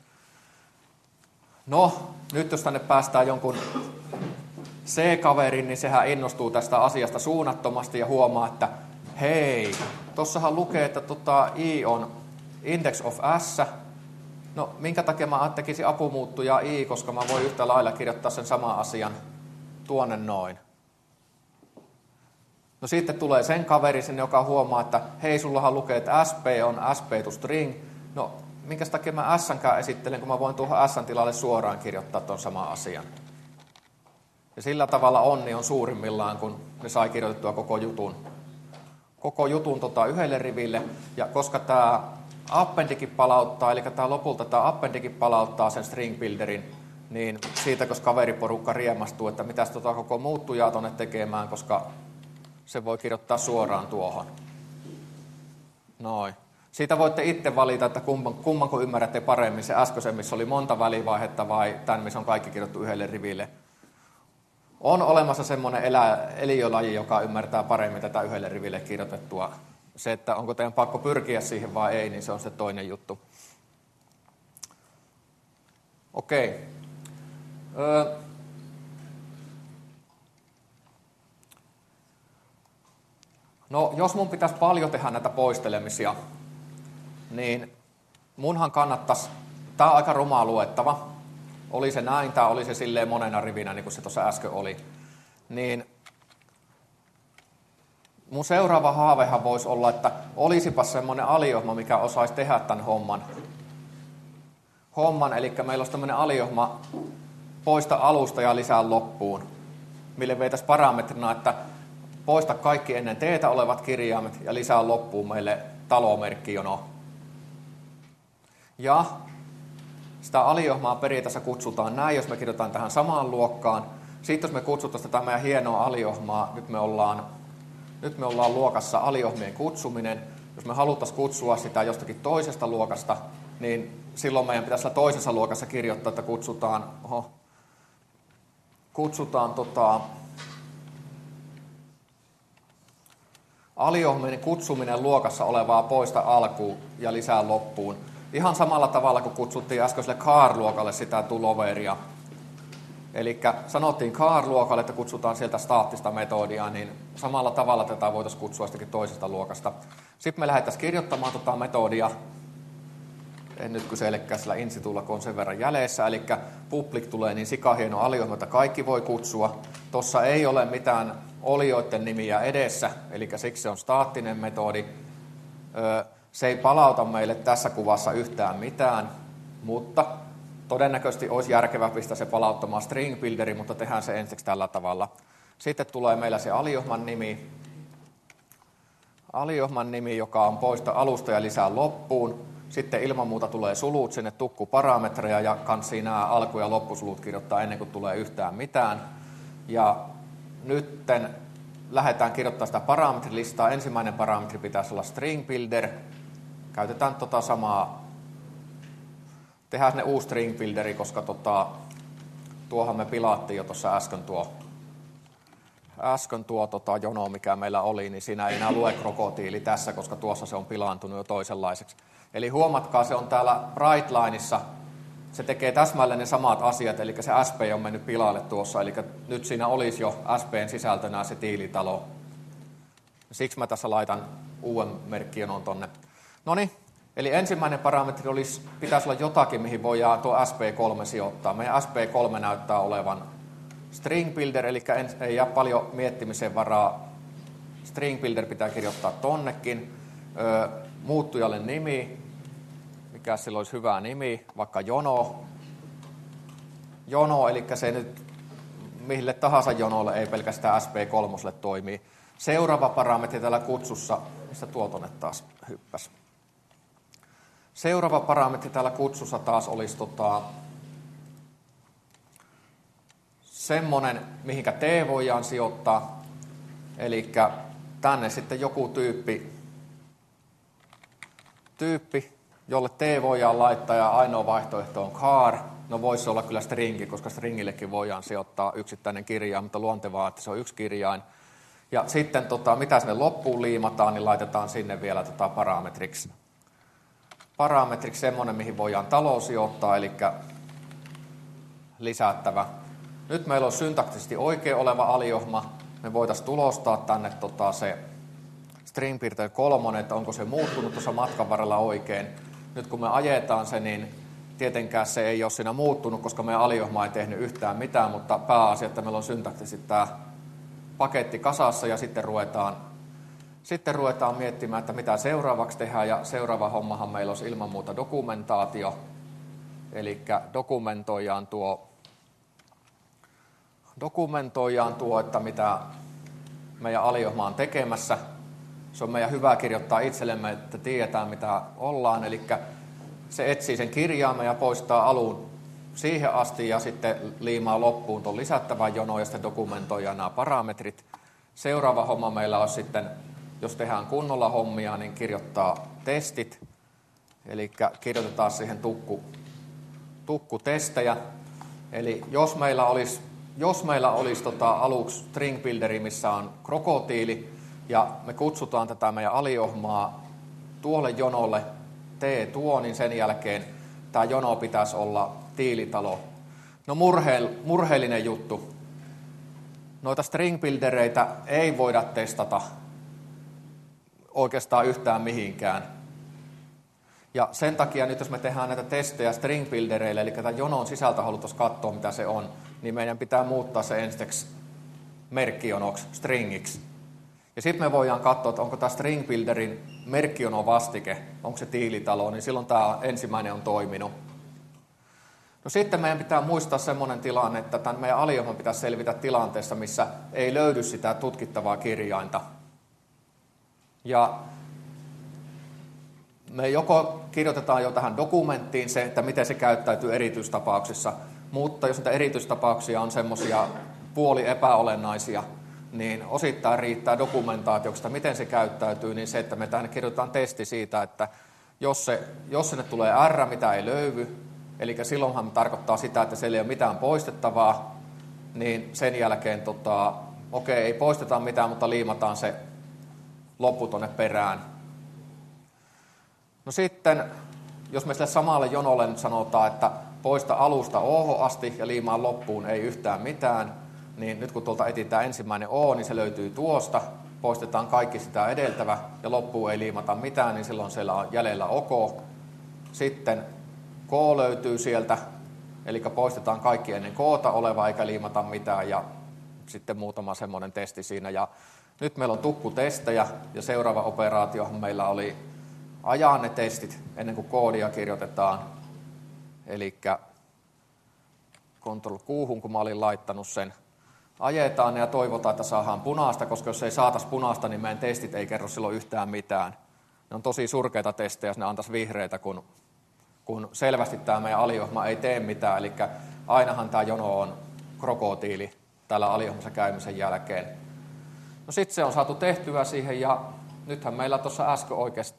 [SPEAKER 1] No, nyt jos tänne päästään jonkun C-kaverin, niin sehän innostuu tästä asiasta suunnattomasti ja huomaa, että hei, tossahan lukee, että i on index of s. No, minkä takia mä tekisin apumuuttuja i, koska mä voin yhtä lailla kirjoittaa sen saman asian tuonne noin. No sitten tulee sen kaveri sinne, joka huomaa, että hei, sullahan lukee, että sp on sp to string. No, minkä takia mä s-nkään esittelen, kun mä voin tuohon s tilalle suoraan kirjoittaa tuon saman asian. Ja sillä tavalla onni on suurimmillaan, kun ne sai kirjoitettua koko jutun yhdelle riville. Ja koska tämä appendikin palauttaa, eli lopulta tämä appendikin palauttaa sen string builderin, niin siitä, koska kaveriporukka riemastuu, että mitäs koko muuttujaa tuonne tekemään, koska se voi kirjoittaa suoraan tuohon. Noin. Siitä voitte itse valita, että kummanko ymmärrätte paremmin, se äskeisen, missä oli monta välivaihetta, vai tämän, missä on kaikki kirjoittu yhdelle riville. On olemassa semmoinen eliölaji, joka ymmärtää paremmin tätä yhdelle riville kirjoitettua. Se, että onko teidän pakko pyrkiä siihen vai ei, niin se on se toinen juttu. Okei. No, jos mun pitäisi paljon tehdä näitä poistelemisia, niin munhan kannattaisi, tämä on aika rumaa luettava, oli se näin, tai oli se silleen monena rivinä, niin kuin se tuossa äsken oli, niin mun seuraava haavehan voisi olla, että olisipa semmoinen aliohma, mikä osaisi tehdä tämän homman, eli meillä olisi tämmöinen aliohma poista alusta ja lisää loppuun, mille veitäisi parametrina, että poista kaikki ennen teetä olevat kirjaimet ja lisää loppuun meille talomerkkijono. Ja sitä aliohmaa periaatteessa kutsutaan näin, jos me kirjoitetaan tähän samaan luokkaan. Sitten jos me kutsutaan tätä meidän hienoa aliohmaa, nyt me ollaan luokassa aliohmien kutsuminen. Jos me haluttaisiin kutsua sitä jostakin toisesta luokasta, niin silloin meidän pitäisi olla toisessa luokassa kirjoittaa, että kutsutaan aliohmien kutsuminen luokassa olevaa poista alkuun ja lisää loppuun. Ihan samalla tavalla kuin kutsuttiin äskeiselle car-luokalle sitä tuloveria. Eli sanottiin car-luokalle, että kutsutaan sieltä staattista metodia, niin samalla tavalla tätä voitaisiin kutsua sitäkin toisesta luokasta. Sitten me lähdettäisiin kirjoittamaan tuota metodia. En nyt kyselekään sillä insitulla, kun on sen verran jäljessä. Eli public tulee niin sikahieno aliohma, että kaikki voi kutsua. Tuossa ei ole mitään olioiden nimiä edessä, eli siksi se on staattinen metodi. Se ei palauta meille tässä kuvassa yhtään mitään, mutta todennäköisesti olisi järkevää pistää se palauttamaan string builderi, mutta tehdään se ensiksi tällä tavalla. Sitten tulee meillä se aliohman nimi. Aliohman nimi, joka on poista alusta ja lisää loppuun. Sitten ilman muuta tulee sulut sinne tukkuparametreja ja kansi nämä alku- ja loppusulut kirjoittaa ennen kuin tulee yhtään mitään. Ja nytten lähdetään kirjoittamaan sitä parametrilistaa. Ensimmäinen parametri pitäisi olla string builder. Käytetään samaa. Tehdään ne uusi string builderi, koska tuohan me pilattiin jo tuossa äsken tuo jono, mikä meillä oli, niin siinä ei enää lue krokotiili tässä, koska tuossa se on pilaantunut jo toisenlaiseksi. Eli huomatkaa, se on täällä Brightlineissa, se tekee täsmälleen ne samat asiat, eli se SP on mennyt pilalle tuossa, eli nyt siinä olisi jo SPn sisältönä se tiilitalo. Siksi mä tässä laitan uuden merkkijonon tonne. Noniin, eli ensimmäinen parametri pitäisi olla jotakin, mihin voidaan tuo SP3 sijoittaa. Meidän SP3 näyttää olevan string builder, eli ei jää paljon miettimisen varaa. String builder pitää kirjoittaa tonnekin. Muuttujalle nimi, mikä sillä olisi hyvä nimi, vaikka jono. Jono, eli se nyt mille tahansa jonolle, ei pelkästään SP3 toimii. Seuraava parametri täällä kutsussa, mistä tuo tonne taas hyppäsi. Seuraava parametri täällä kutsussa taas olisi semmoinen, mihinkä T voidaan sijoittaa, eli tänne sitten joku tyyppi, jolle T voidaan laittaa ja ainoa vaihtoehto on char. No voisi olla kyllä stringi, koska stringillekin voidaan sijoittaa yksittäinen kirjain, mutta luontevaa, että se on yksi kirjain. Ja sitten mitä sinne loppuun liimataan, niin laitetaan sinne vielä parametriksi. Parametriksi semmoinen, mihin voidaan talo sijoittaa, eli lisättävä. Nyt meillä on syntaktisesti oikein oleva aliohma. Me voitaisiin tulostaa tänne se string piirtein 3, että onko se muuttunut tuossa matkan varrella oikein. Nyt kun me ajetaan se, niin tietenkään se ei ole siinä muuttunut, koska meidän aliohma ei tehnyt yhtään mitään, mutta pääasia, että meillä on syntaktisesti tämä paketti kasassa ja sitten ruvetaan miettimään, että mitä seuraavaksi tehdään, ja seuraava hommahan meillä olisi ilman muuta dokumentaatio, eli dokumentoidaan tuo, että mitä meidän aliohma on tekemässä. Se on meidän hyvä kirjoittaa itsellemme, että tiedetään mitä ollaan, eli se etsii sen kirjaimen ja poistaa alun siihen asti ja sitten liimaa loppuun tuon lisättävän jonon ja sitten dokumentoidaan nämä parametrit. Seuraava homma meillä on sitten, jos tehdään kunnolla hommia, niin kirjoittaa testit, eli kirjoitetaan siihen tukkutestejä. Eli jos meillä olisi aluksi string builderi, missä on krokotiili, ja me kutsutaan tätä meidän aliohmaa tuolle jonolle niin sen jälkeen tämä jono pitäisi olla tiilitalo. No murheellinen juttu. Noita string buildereitä ei voida testata oikeastaan yhtään mihinkään. Ja sen takia nyt jos me tehdään näitä testejä string buildereille, eli tämän jonon sisältä haluttaisiin katsoa mitä se on, niin meidän pitää muuttaa se ensiksi merkkijonoksi, stringiksi. Ja sitten me voidaan katsoa, että onko tämä string builderin merkkijono vastike, onko se tiilitalo, niin silloin tämä ensimmäinen on toiminut. No sitten meidän pitää muistaa semmoinen tilanne, että tämän meidän aliohman pitäisi selvitä tilanteessa, missä ei löydy sitä tutkittavaa kirjainta. Ja me joko kirjoitetaan jo tähän dokumenttiin se, että miten se käyttäytyy erityistapauksissa, mutta jos niitä erityistapauksia on semmoisia puoli epäolennaisia, niin osittain riittää dokumentaatiosta, miten se käyttäytyy, niin se, että me tänne kirjoitetaan testi siitä, että jos sinne tulee R, mitä ei löydy, eli silloinhan tarkoittaa sitä, että siellä ei ole mitään poistettavaa, niin sen jälkeen, ei poisteta mitään, mutta liimataan se loppu tuonne perään. No sitten, jos me sille samalle jonolle nyt sanotaan, että poista alusta O:hon asti ja liimaa loppuun ei yhtään mitään, niin nyt kun tuolta etsitään ensimmäinen O, niin se löytyy tuosta, poistetaan kaikki sitä edeltävä ja loppuun ei liimata mitään, niin silloin siellä on jäljellä OK. Sitten K löytyy sieltä, eli poistetaan kaikki ennen K:ta oleva eikä liimata mitään ja sitten muutama semmoinen testi siinä. Ja nyt meillä on tukkutestejä ja seuraava operaatio meillä oli ajaa ne testit ennen kuin koodia kirjoitetaan. Eli Ctrl+Q:hun, kun mä olin laittanut sen, ajetaan ja toivotaan, että saadaan punaista, koska jos ei saataisi punaista, niin meidän testit ei kerro silloin yhtään mitään. Ne on tosi surkeita testejä, jos ne antaisi vihreitä, kun selvästi tämä meidän aliohjelma ei tee mitään. Eli ainahan tämä jono on krokotiili täällä aliohjelmassa käymisen jälkeen. No sitten se on saatu tehtyä siihen ja nythän meillä tuossa äsken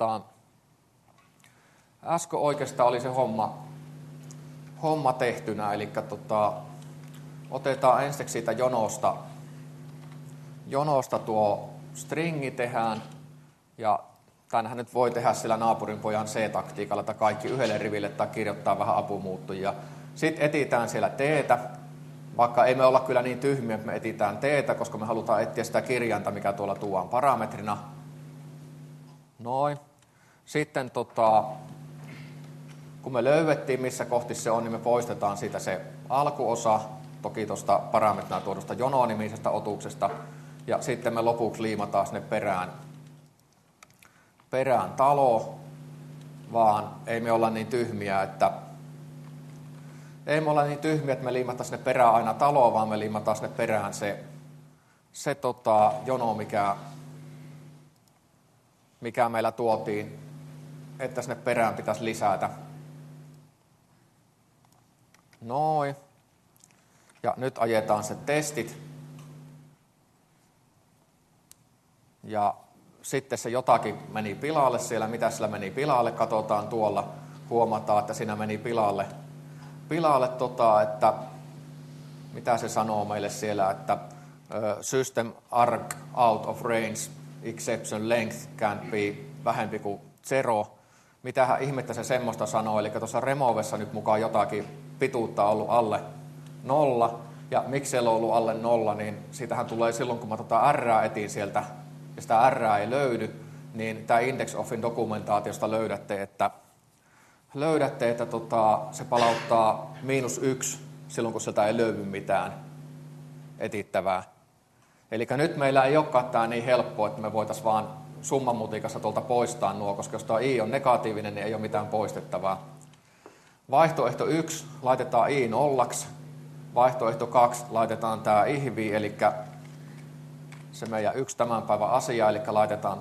[SPEAKER 1] oikeastaan oli se homma tehtynä, eli otetaan ensiksi siitä jonosta tuo stringi tehdään, ja tämänhän nyt voi tehdä sillä naapurin pojan C-taktiikalla, että kaikki yhdelle riville tai kirjoittaa vähän apumuuttujia. Sitten etsitään siellä T:tä, vaikka ei me olla kyllä niin tyhmiä, että me etsitään T:tä, koska me halutaan etsiä sitä kirjainta, mikä tuolla tuodaan parametrina. Noin. Sitten kun me löydettiin, missä kohti se on, niin me poistetaan siitä se alkuosa, toki tuosta parametrina tuodusta jononimisestä otuksesta, ja sitten me lopuksi liimataan sinne perään talo, vaan ei me olla niin tyhmiä, että me liimataan sinne perään aina taloa, vaan me liimataan sinne perään se jono, mikä meillä tuotiin, että sinne perään pitäisi lisätä. Noin. Ja nyt ajetaan se testit. Ja sitten se jotakin meni pilalle siellä. Mitä sillä meni pilalle? Katsotaan tuolla. Huomataan, että siinä meni pilalle että mitä se sanoo meille siellä, että system arg out of range exception length can't be vähempi kuin 0. Mitähän ihmettä se semmoista sanoo, eli tuossa removessa nyt mukaan jotakin pituutta on ollut alle 0, ja miksi siellä on ollut alle 0, niin siitähän tulee silloin, kun mä R etin sieltä, ja sitä R ei löydy, niin tämä IndexOfin dokumentaatiosta löydätte, että se palauttaa -1 silloin, kun sieltä ei löydy mitään etittävää. Eli nyt meillä ei olekaan tämä niin helppoa, että me voitaisiin vaan summamutikassa tuolta poistaa nuo, koska jos tämä i on negatiivinen, niin ei ole mitään poistettavaa. Vaihtoehto 1 laitetaan i 0. Vaihtoehto 2 laitetaan tämä ihvi, eli se meidän yksi tämän päivän asia, eli laitetaan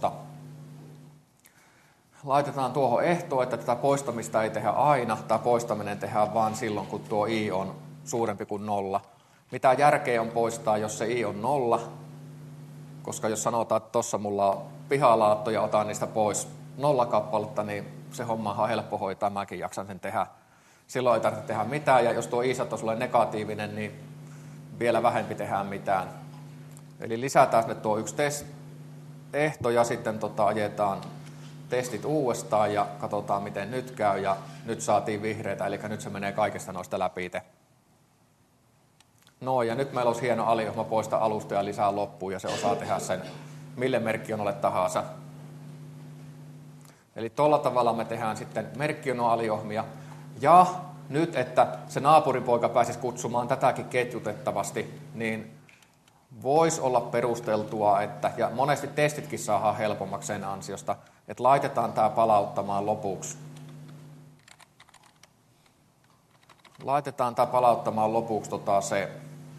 [SPEAKER 1] tuohon ehtoon, että tätä poistamista ei tehdä aina. Tämä poistaminen tehdään vain silloin, kun tuo i on suurempi kuin 0. Mitä järkeä on poistaa, jos se i on 0? Koska jos sanotaan, että tuossa mulla on pihalaatto ja otan niistä pois 0 kappaletta, niin se homma on helppo hoitaa, mäkin jaksan sen tehdä. Silloin ei tarvitse tehdä mitään, ja jos tuo i on sulle negatiivinen, niin vielä vähempi tehdään mitään. Eli lisätään sinne tuo yksi ehto, ja sitten ajetaan testit uudestaan, ja katsotaan miten nyt käy, ja nyt saatiin vihreitä, eli nyt se menee kaikesta noista läpi. No, ja nyt meillä olisi hieno aliohjelma poista alusta ja lisää loppuun, ja se osaa tehdä sen mille merkkionolle tahansa. Eli tuolla tavalla me tehdään sitten merkkiono-aliohjelmia. Ja nyt, että se naapuripoika pääsisi kutsumaan tätäkin ketjutettavasti, niin voisi olla perusteltua, ja monesti testitkin saadaan helpommaksi sen ansiosta, että laitetaan tämä palauttamaan lopuksi. Se,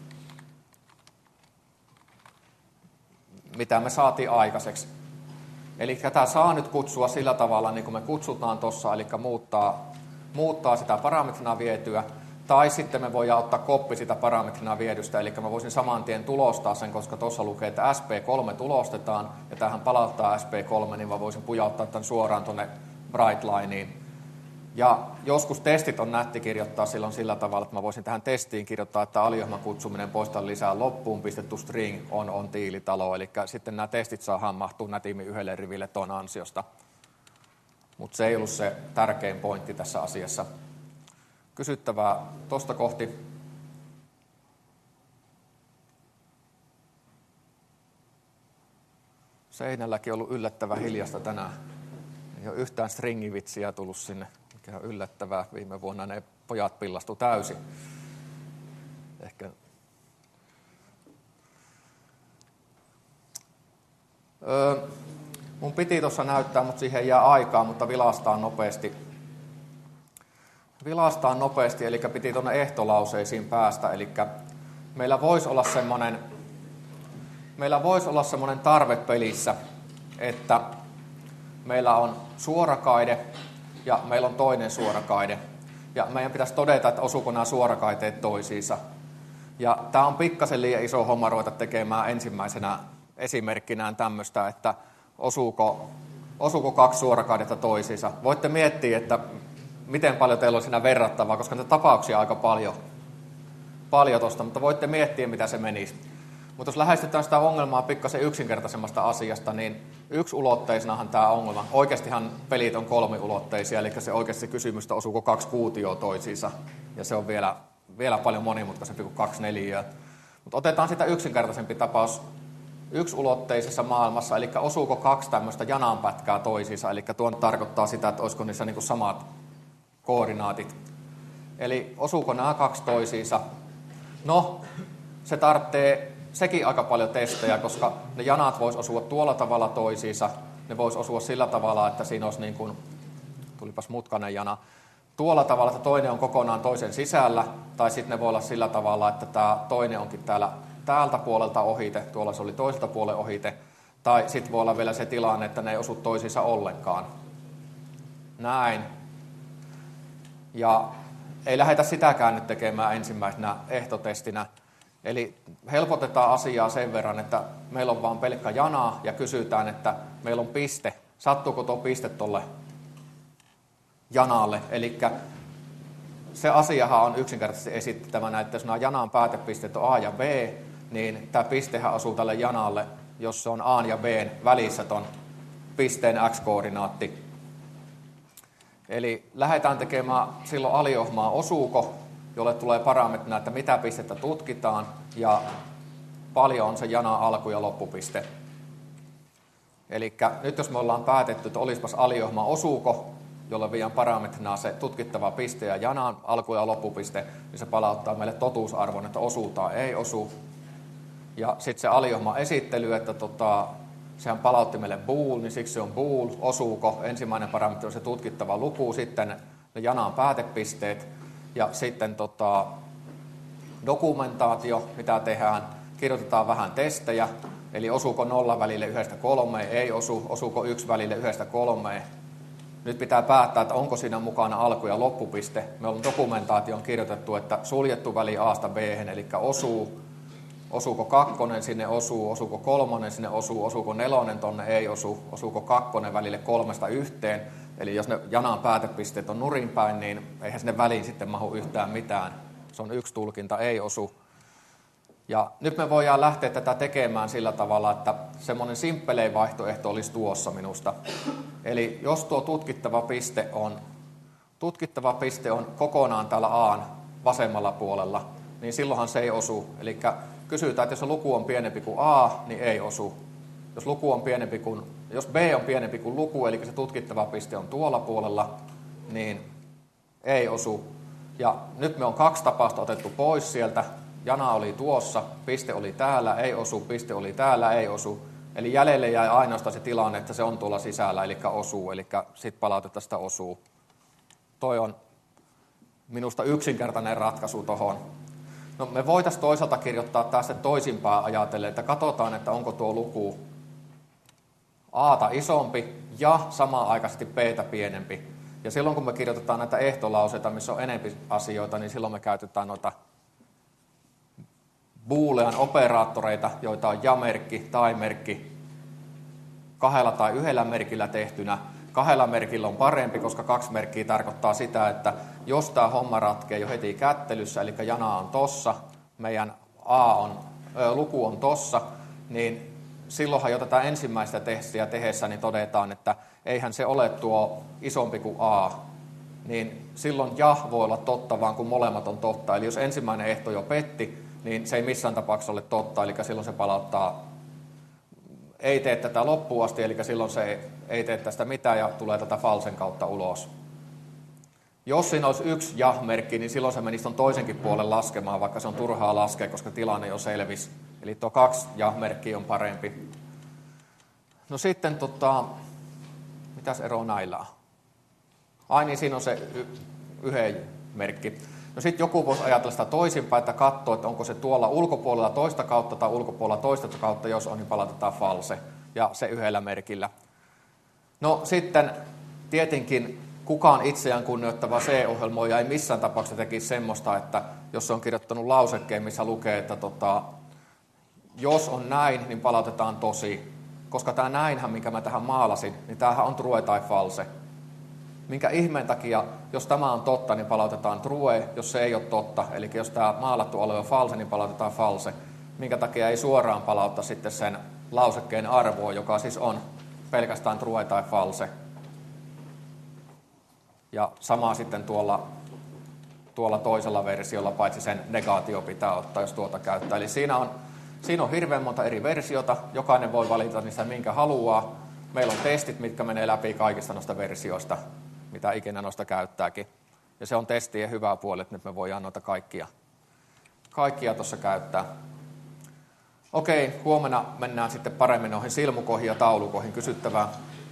[SPEAKER 1] mitä me saatiin aikaiseksi. Eli tätä saa nyt kutsua sillä tavalla, niin kuin me kutsutaan tuossa, eli muuttaa sitä parametrina vietyä, tai sitten me voidaan ottaa koppi sitä parametrina viedystä, eli mä voisin saman tien tulostaa sen, koska tuossa lukee, että SP3 tulostetaan, ja tähän palauttaa SP3, niin mä voisin pujauttaa tämän suoraan tuonne Brightlineen. Ja joskus testit on nätti kirjoittaa silloin sillä tavalla, että mä voisin tähän testiin kirjoittaa, että aliohjelman kutsuminen poistaa lisää loppuun, pistetty string on tiilitalo. Eli sitten nämä testit saadaan mahtua nätimmin yhdelle riville ton ansiosta. Mutta se ei ollut se tärkein pointti tässä asiassa. Kysyttävää tuosta kohti. Seinälläkin on ollut yllättävän hiljasta tänään. Ei ole yhtään stringivitsiä tullut sinne, mikä on yllättävää. Viime vuonna ne pojat pillastu täysin. Ehkä. Mun piti tuossa näyttää, mutta siihen jää aikaa, mutta vilastaan nopeasti, eli piti tuonne ehtolauseisiin päästä. Eli meillä voisi olla semmoinen tarve pelissä, että meillä on suorakaide ja meillä on toinen suorakaide. Ja meidän pitäisi todeta, että osuuko nämä suorakaiteet toisiinsa. Ja tämä on pikkasen liian iso homma ruveta tekemään ensimmäisenä esimerkkinään tämmöistä, että osuuko kaksi suorakaidetta toisiinsa. Voitte miettiä, että miten paljon teillä on siinä verrattavaa, koska näitä tapauksia on aika paljon tuosta, mutta voitte miettiä, mitä se menisi. Mutta jos lähestytään sitä ongelmaa pikkasen yksinkertaisemmasta asiasta, niin yksiulotteisenahan tämä ongelma. Oikeastihan pelit on kolmiulotteisia, eli se oikeasti kysymystä, osuuko kaksi kuutioa toisiinsa, ja se on vielä paljon monimutkaisempi kuin 2 neliöä. Mutta otetaan sitä yksinkertaisempi tapaus yksiulotteisessa maailmassa, eli osuuko kaksi tämmöistä jananpätkää toisiinsa, eli tuon tarkoittaa sitä, että olisiko niissä niinku samat koordinaatit. Eli osuuko nämä kaksi toisiinsa? No, se tarvitsee sekin aika paljon testejä, koska ne janat vois osua tuolla tavalla toisiinsa, ne vois osua sillä tavalla, että siinä olisi niin kuin, tulipas mutkainen jana, tuolla tavalla, että toinen on kokonaan toisen sisällä, tai sitten ne voi olla sillä tavalla, että tämä toinen onkin täältä puolelta ohite, tuolla se oli toiselta puolen ohite, tai sitten voi olla vielä se tilanne, että ne ei osu toisiinsa ollenkaan. Näin. Ja ei lähdetä sitäkään nyt tekemään ensimmäisenä ehtotestinä. Eli helpotetaan asiaa sen verran, että meillä on vain pelkkä jana ja kysytään, että meillä on piste. Sattuuko tuo piste tuolle janalle? Eli se asiahan on yksinkertaisesti esitettävänä, että jos nämä janan päätepisteet on A ja B, niin tämä pistehän asuu tälle janalle, jos se on A ja B välissä ton pisteen x-koordinaatti. Eli lähdetään tekemään silloin aliohmaa osuuko, jolle tulee parametrina, että mitä pistettä tutkitaan ja paljon on se janan alku- ja loppupiste. Eli nyt jos me ollaan päätetty, että olisipas aliohma osuuko, jolle viedään parametrina se tutkittava piste ja janan alku- ja loppupiste, niin se palauttaa meille totuusarvon, että osuu tai ei osu. Ja sitten se aliohma esittely, että sehän palautti meille bool, niin siksi se on bool, osuuko. Ensimmäinen parametri on se tutkittava luku, sitten ne janan päätepisteet ja sitten dokumentaatio, mitä tehdään. Kirjoitetaan vähän testejä, eli osuuko 0 välille 1-3, ei osu, osuuko 1 välille 1-3. Nyt pitää päättää, että onko siinä mukana alku- ja loppupiste. Me on dokumentaation kirjoitettu, että suljettu väli A-sta B-hen, eli osuu. Osuuko 2 sinne osuu, osuuko 3 sinne osuu, osuuko 4 tonne ei osu, osuuko 2 välille 3-1. Eli jos ne janan päätepisteet on nurinpäin, niin eihän sinne väliin sitten mahu yhtään mitään. Se on yksi tulkinta, ei osu. Ja nyt me voidaan lähteä tätä tekemään sillä tavalla, että semmoinen simppelein vaihtoehto olisi tuossa minusta. Eli jos tuo tutkittava piste on kokonaan täällä A:n vasemmalla puolella, niin silloinhan se ei osu. Eli kysytään, että jos luku on pienempi kuin A, niin ei osu. Jos B on pienempi kuin luku, eli se tutkittava piste on tuolla puolella, niin ei osu. Ja nyt me on 2 tapausta otettu pois sieltä. Jana oli tuossa, piste oli täällä, ei osu, piste oli täällä, ei osu. Eli jäljelle jäi ainoastaan se tilanne, että se on tuolla sisällä, eli osuu, eli sitten palautetaan sitä osuu. Toi on minusta yksinkertainen ratkaisu tuohon. No me voitaisiin toisaalta kirjoittaa tästä toisinpäin ajatellen, että katsotaan, että onko tuo luku A:ta isompi ja samanaikaisesti B:tä pienempi. Ja silloin kun me kirjoitetaan näitä ehtolauseita, missä on enempi asioita, niin silloin me käytetään noita boolean operaattoreita, joita on ja-merkki, tai-merkki, 2 tai 1 merkillä tehtynä. 2 merkillä on parempi, koska 2 merkkiä tarkoittaa sitä, että jos tämä homma ratkee jo heti kättelyssä, eli jana on tossa, meidän luku on tossa, niin silloinhan jo tätä ensimmäistä testiä tehdessä niin todetaan, että eihän se ole tuo isompi kuin A, niin silloin ja voi olla totta, vaan kun molemmat on totta. Eli jos ensimmäinen ehto jo petti, niin se ei missään tapauksessa ole totta, eli silloin se palauttaa, ei tee tätä loppuun asti, eli silloin se ei tee tästä mitään ja tulee tätä falsen kautta ulos. Jos siinä olisi 1 ja-merkki, niin silloin se menisi tuon toisenkin puolen laskemaan, vaikka se on turhaa laskea, koska tilanne jo selvisi. Eli tuo 2 ja-merkkiä on parempi. No sitten, mitäs eroa näillä on? Ai niin, siinä on se 1 merkki. No sitten joku voisi ajatella sitä toisinpäin, että katsoo, että onko se tuolla ulkopuolella toista kautta tai ulkopuolella toista kautta, jos on, niin palautetaan false. Ja se 1 merkillä. No sitten tietenkin kukaan itseään kunnioittava C-ohjelmoija ei missään tapauksessa tekisi semmoista, että jos se on kirjoittanut lausekkeen, missä lukee, että jos on näin, niin palautetaan tosi. Koska tämä näinhän, minkä mä tähän maalasin, niin tämähän on true tai false. Minkä ihmeen takia, jos tämä on totta, niin palautetaan true, jos se ei ole totta. Eli jos tämä maalattu alue on false, niin palautetaan false. Minkä takia ei suoraan palauttaa sitten sen lausekkeen arvoa, joka siis on pelkästään true tai false. Ja sama sitten tuolla toisella versiolla, paitsi sen negaatio pitää ottaa, jos tuota käyttää. Eli siinä on hirveän monta eri versiota, jokainen voi valita niistä minkä haluaa. Meillä on testit, mitkä menee läpi kaikista noista versioista, mitä ikinä noista käyttääkin. Ja se on testien hyvä puoli, että nyt me voidaan noita kaikkia tuossa käyttää. Okei, huomenna mennään sitten paremmin noihin silmukoihin ja taulukoihin. Kysyttävää.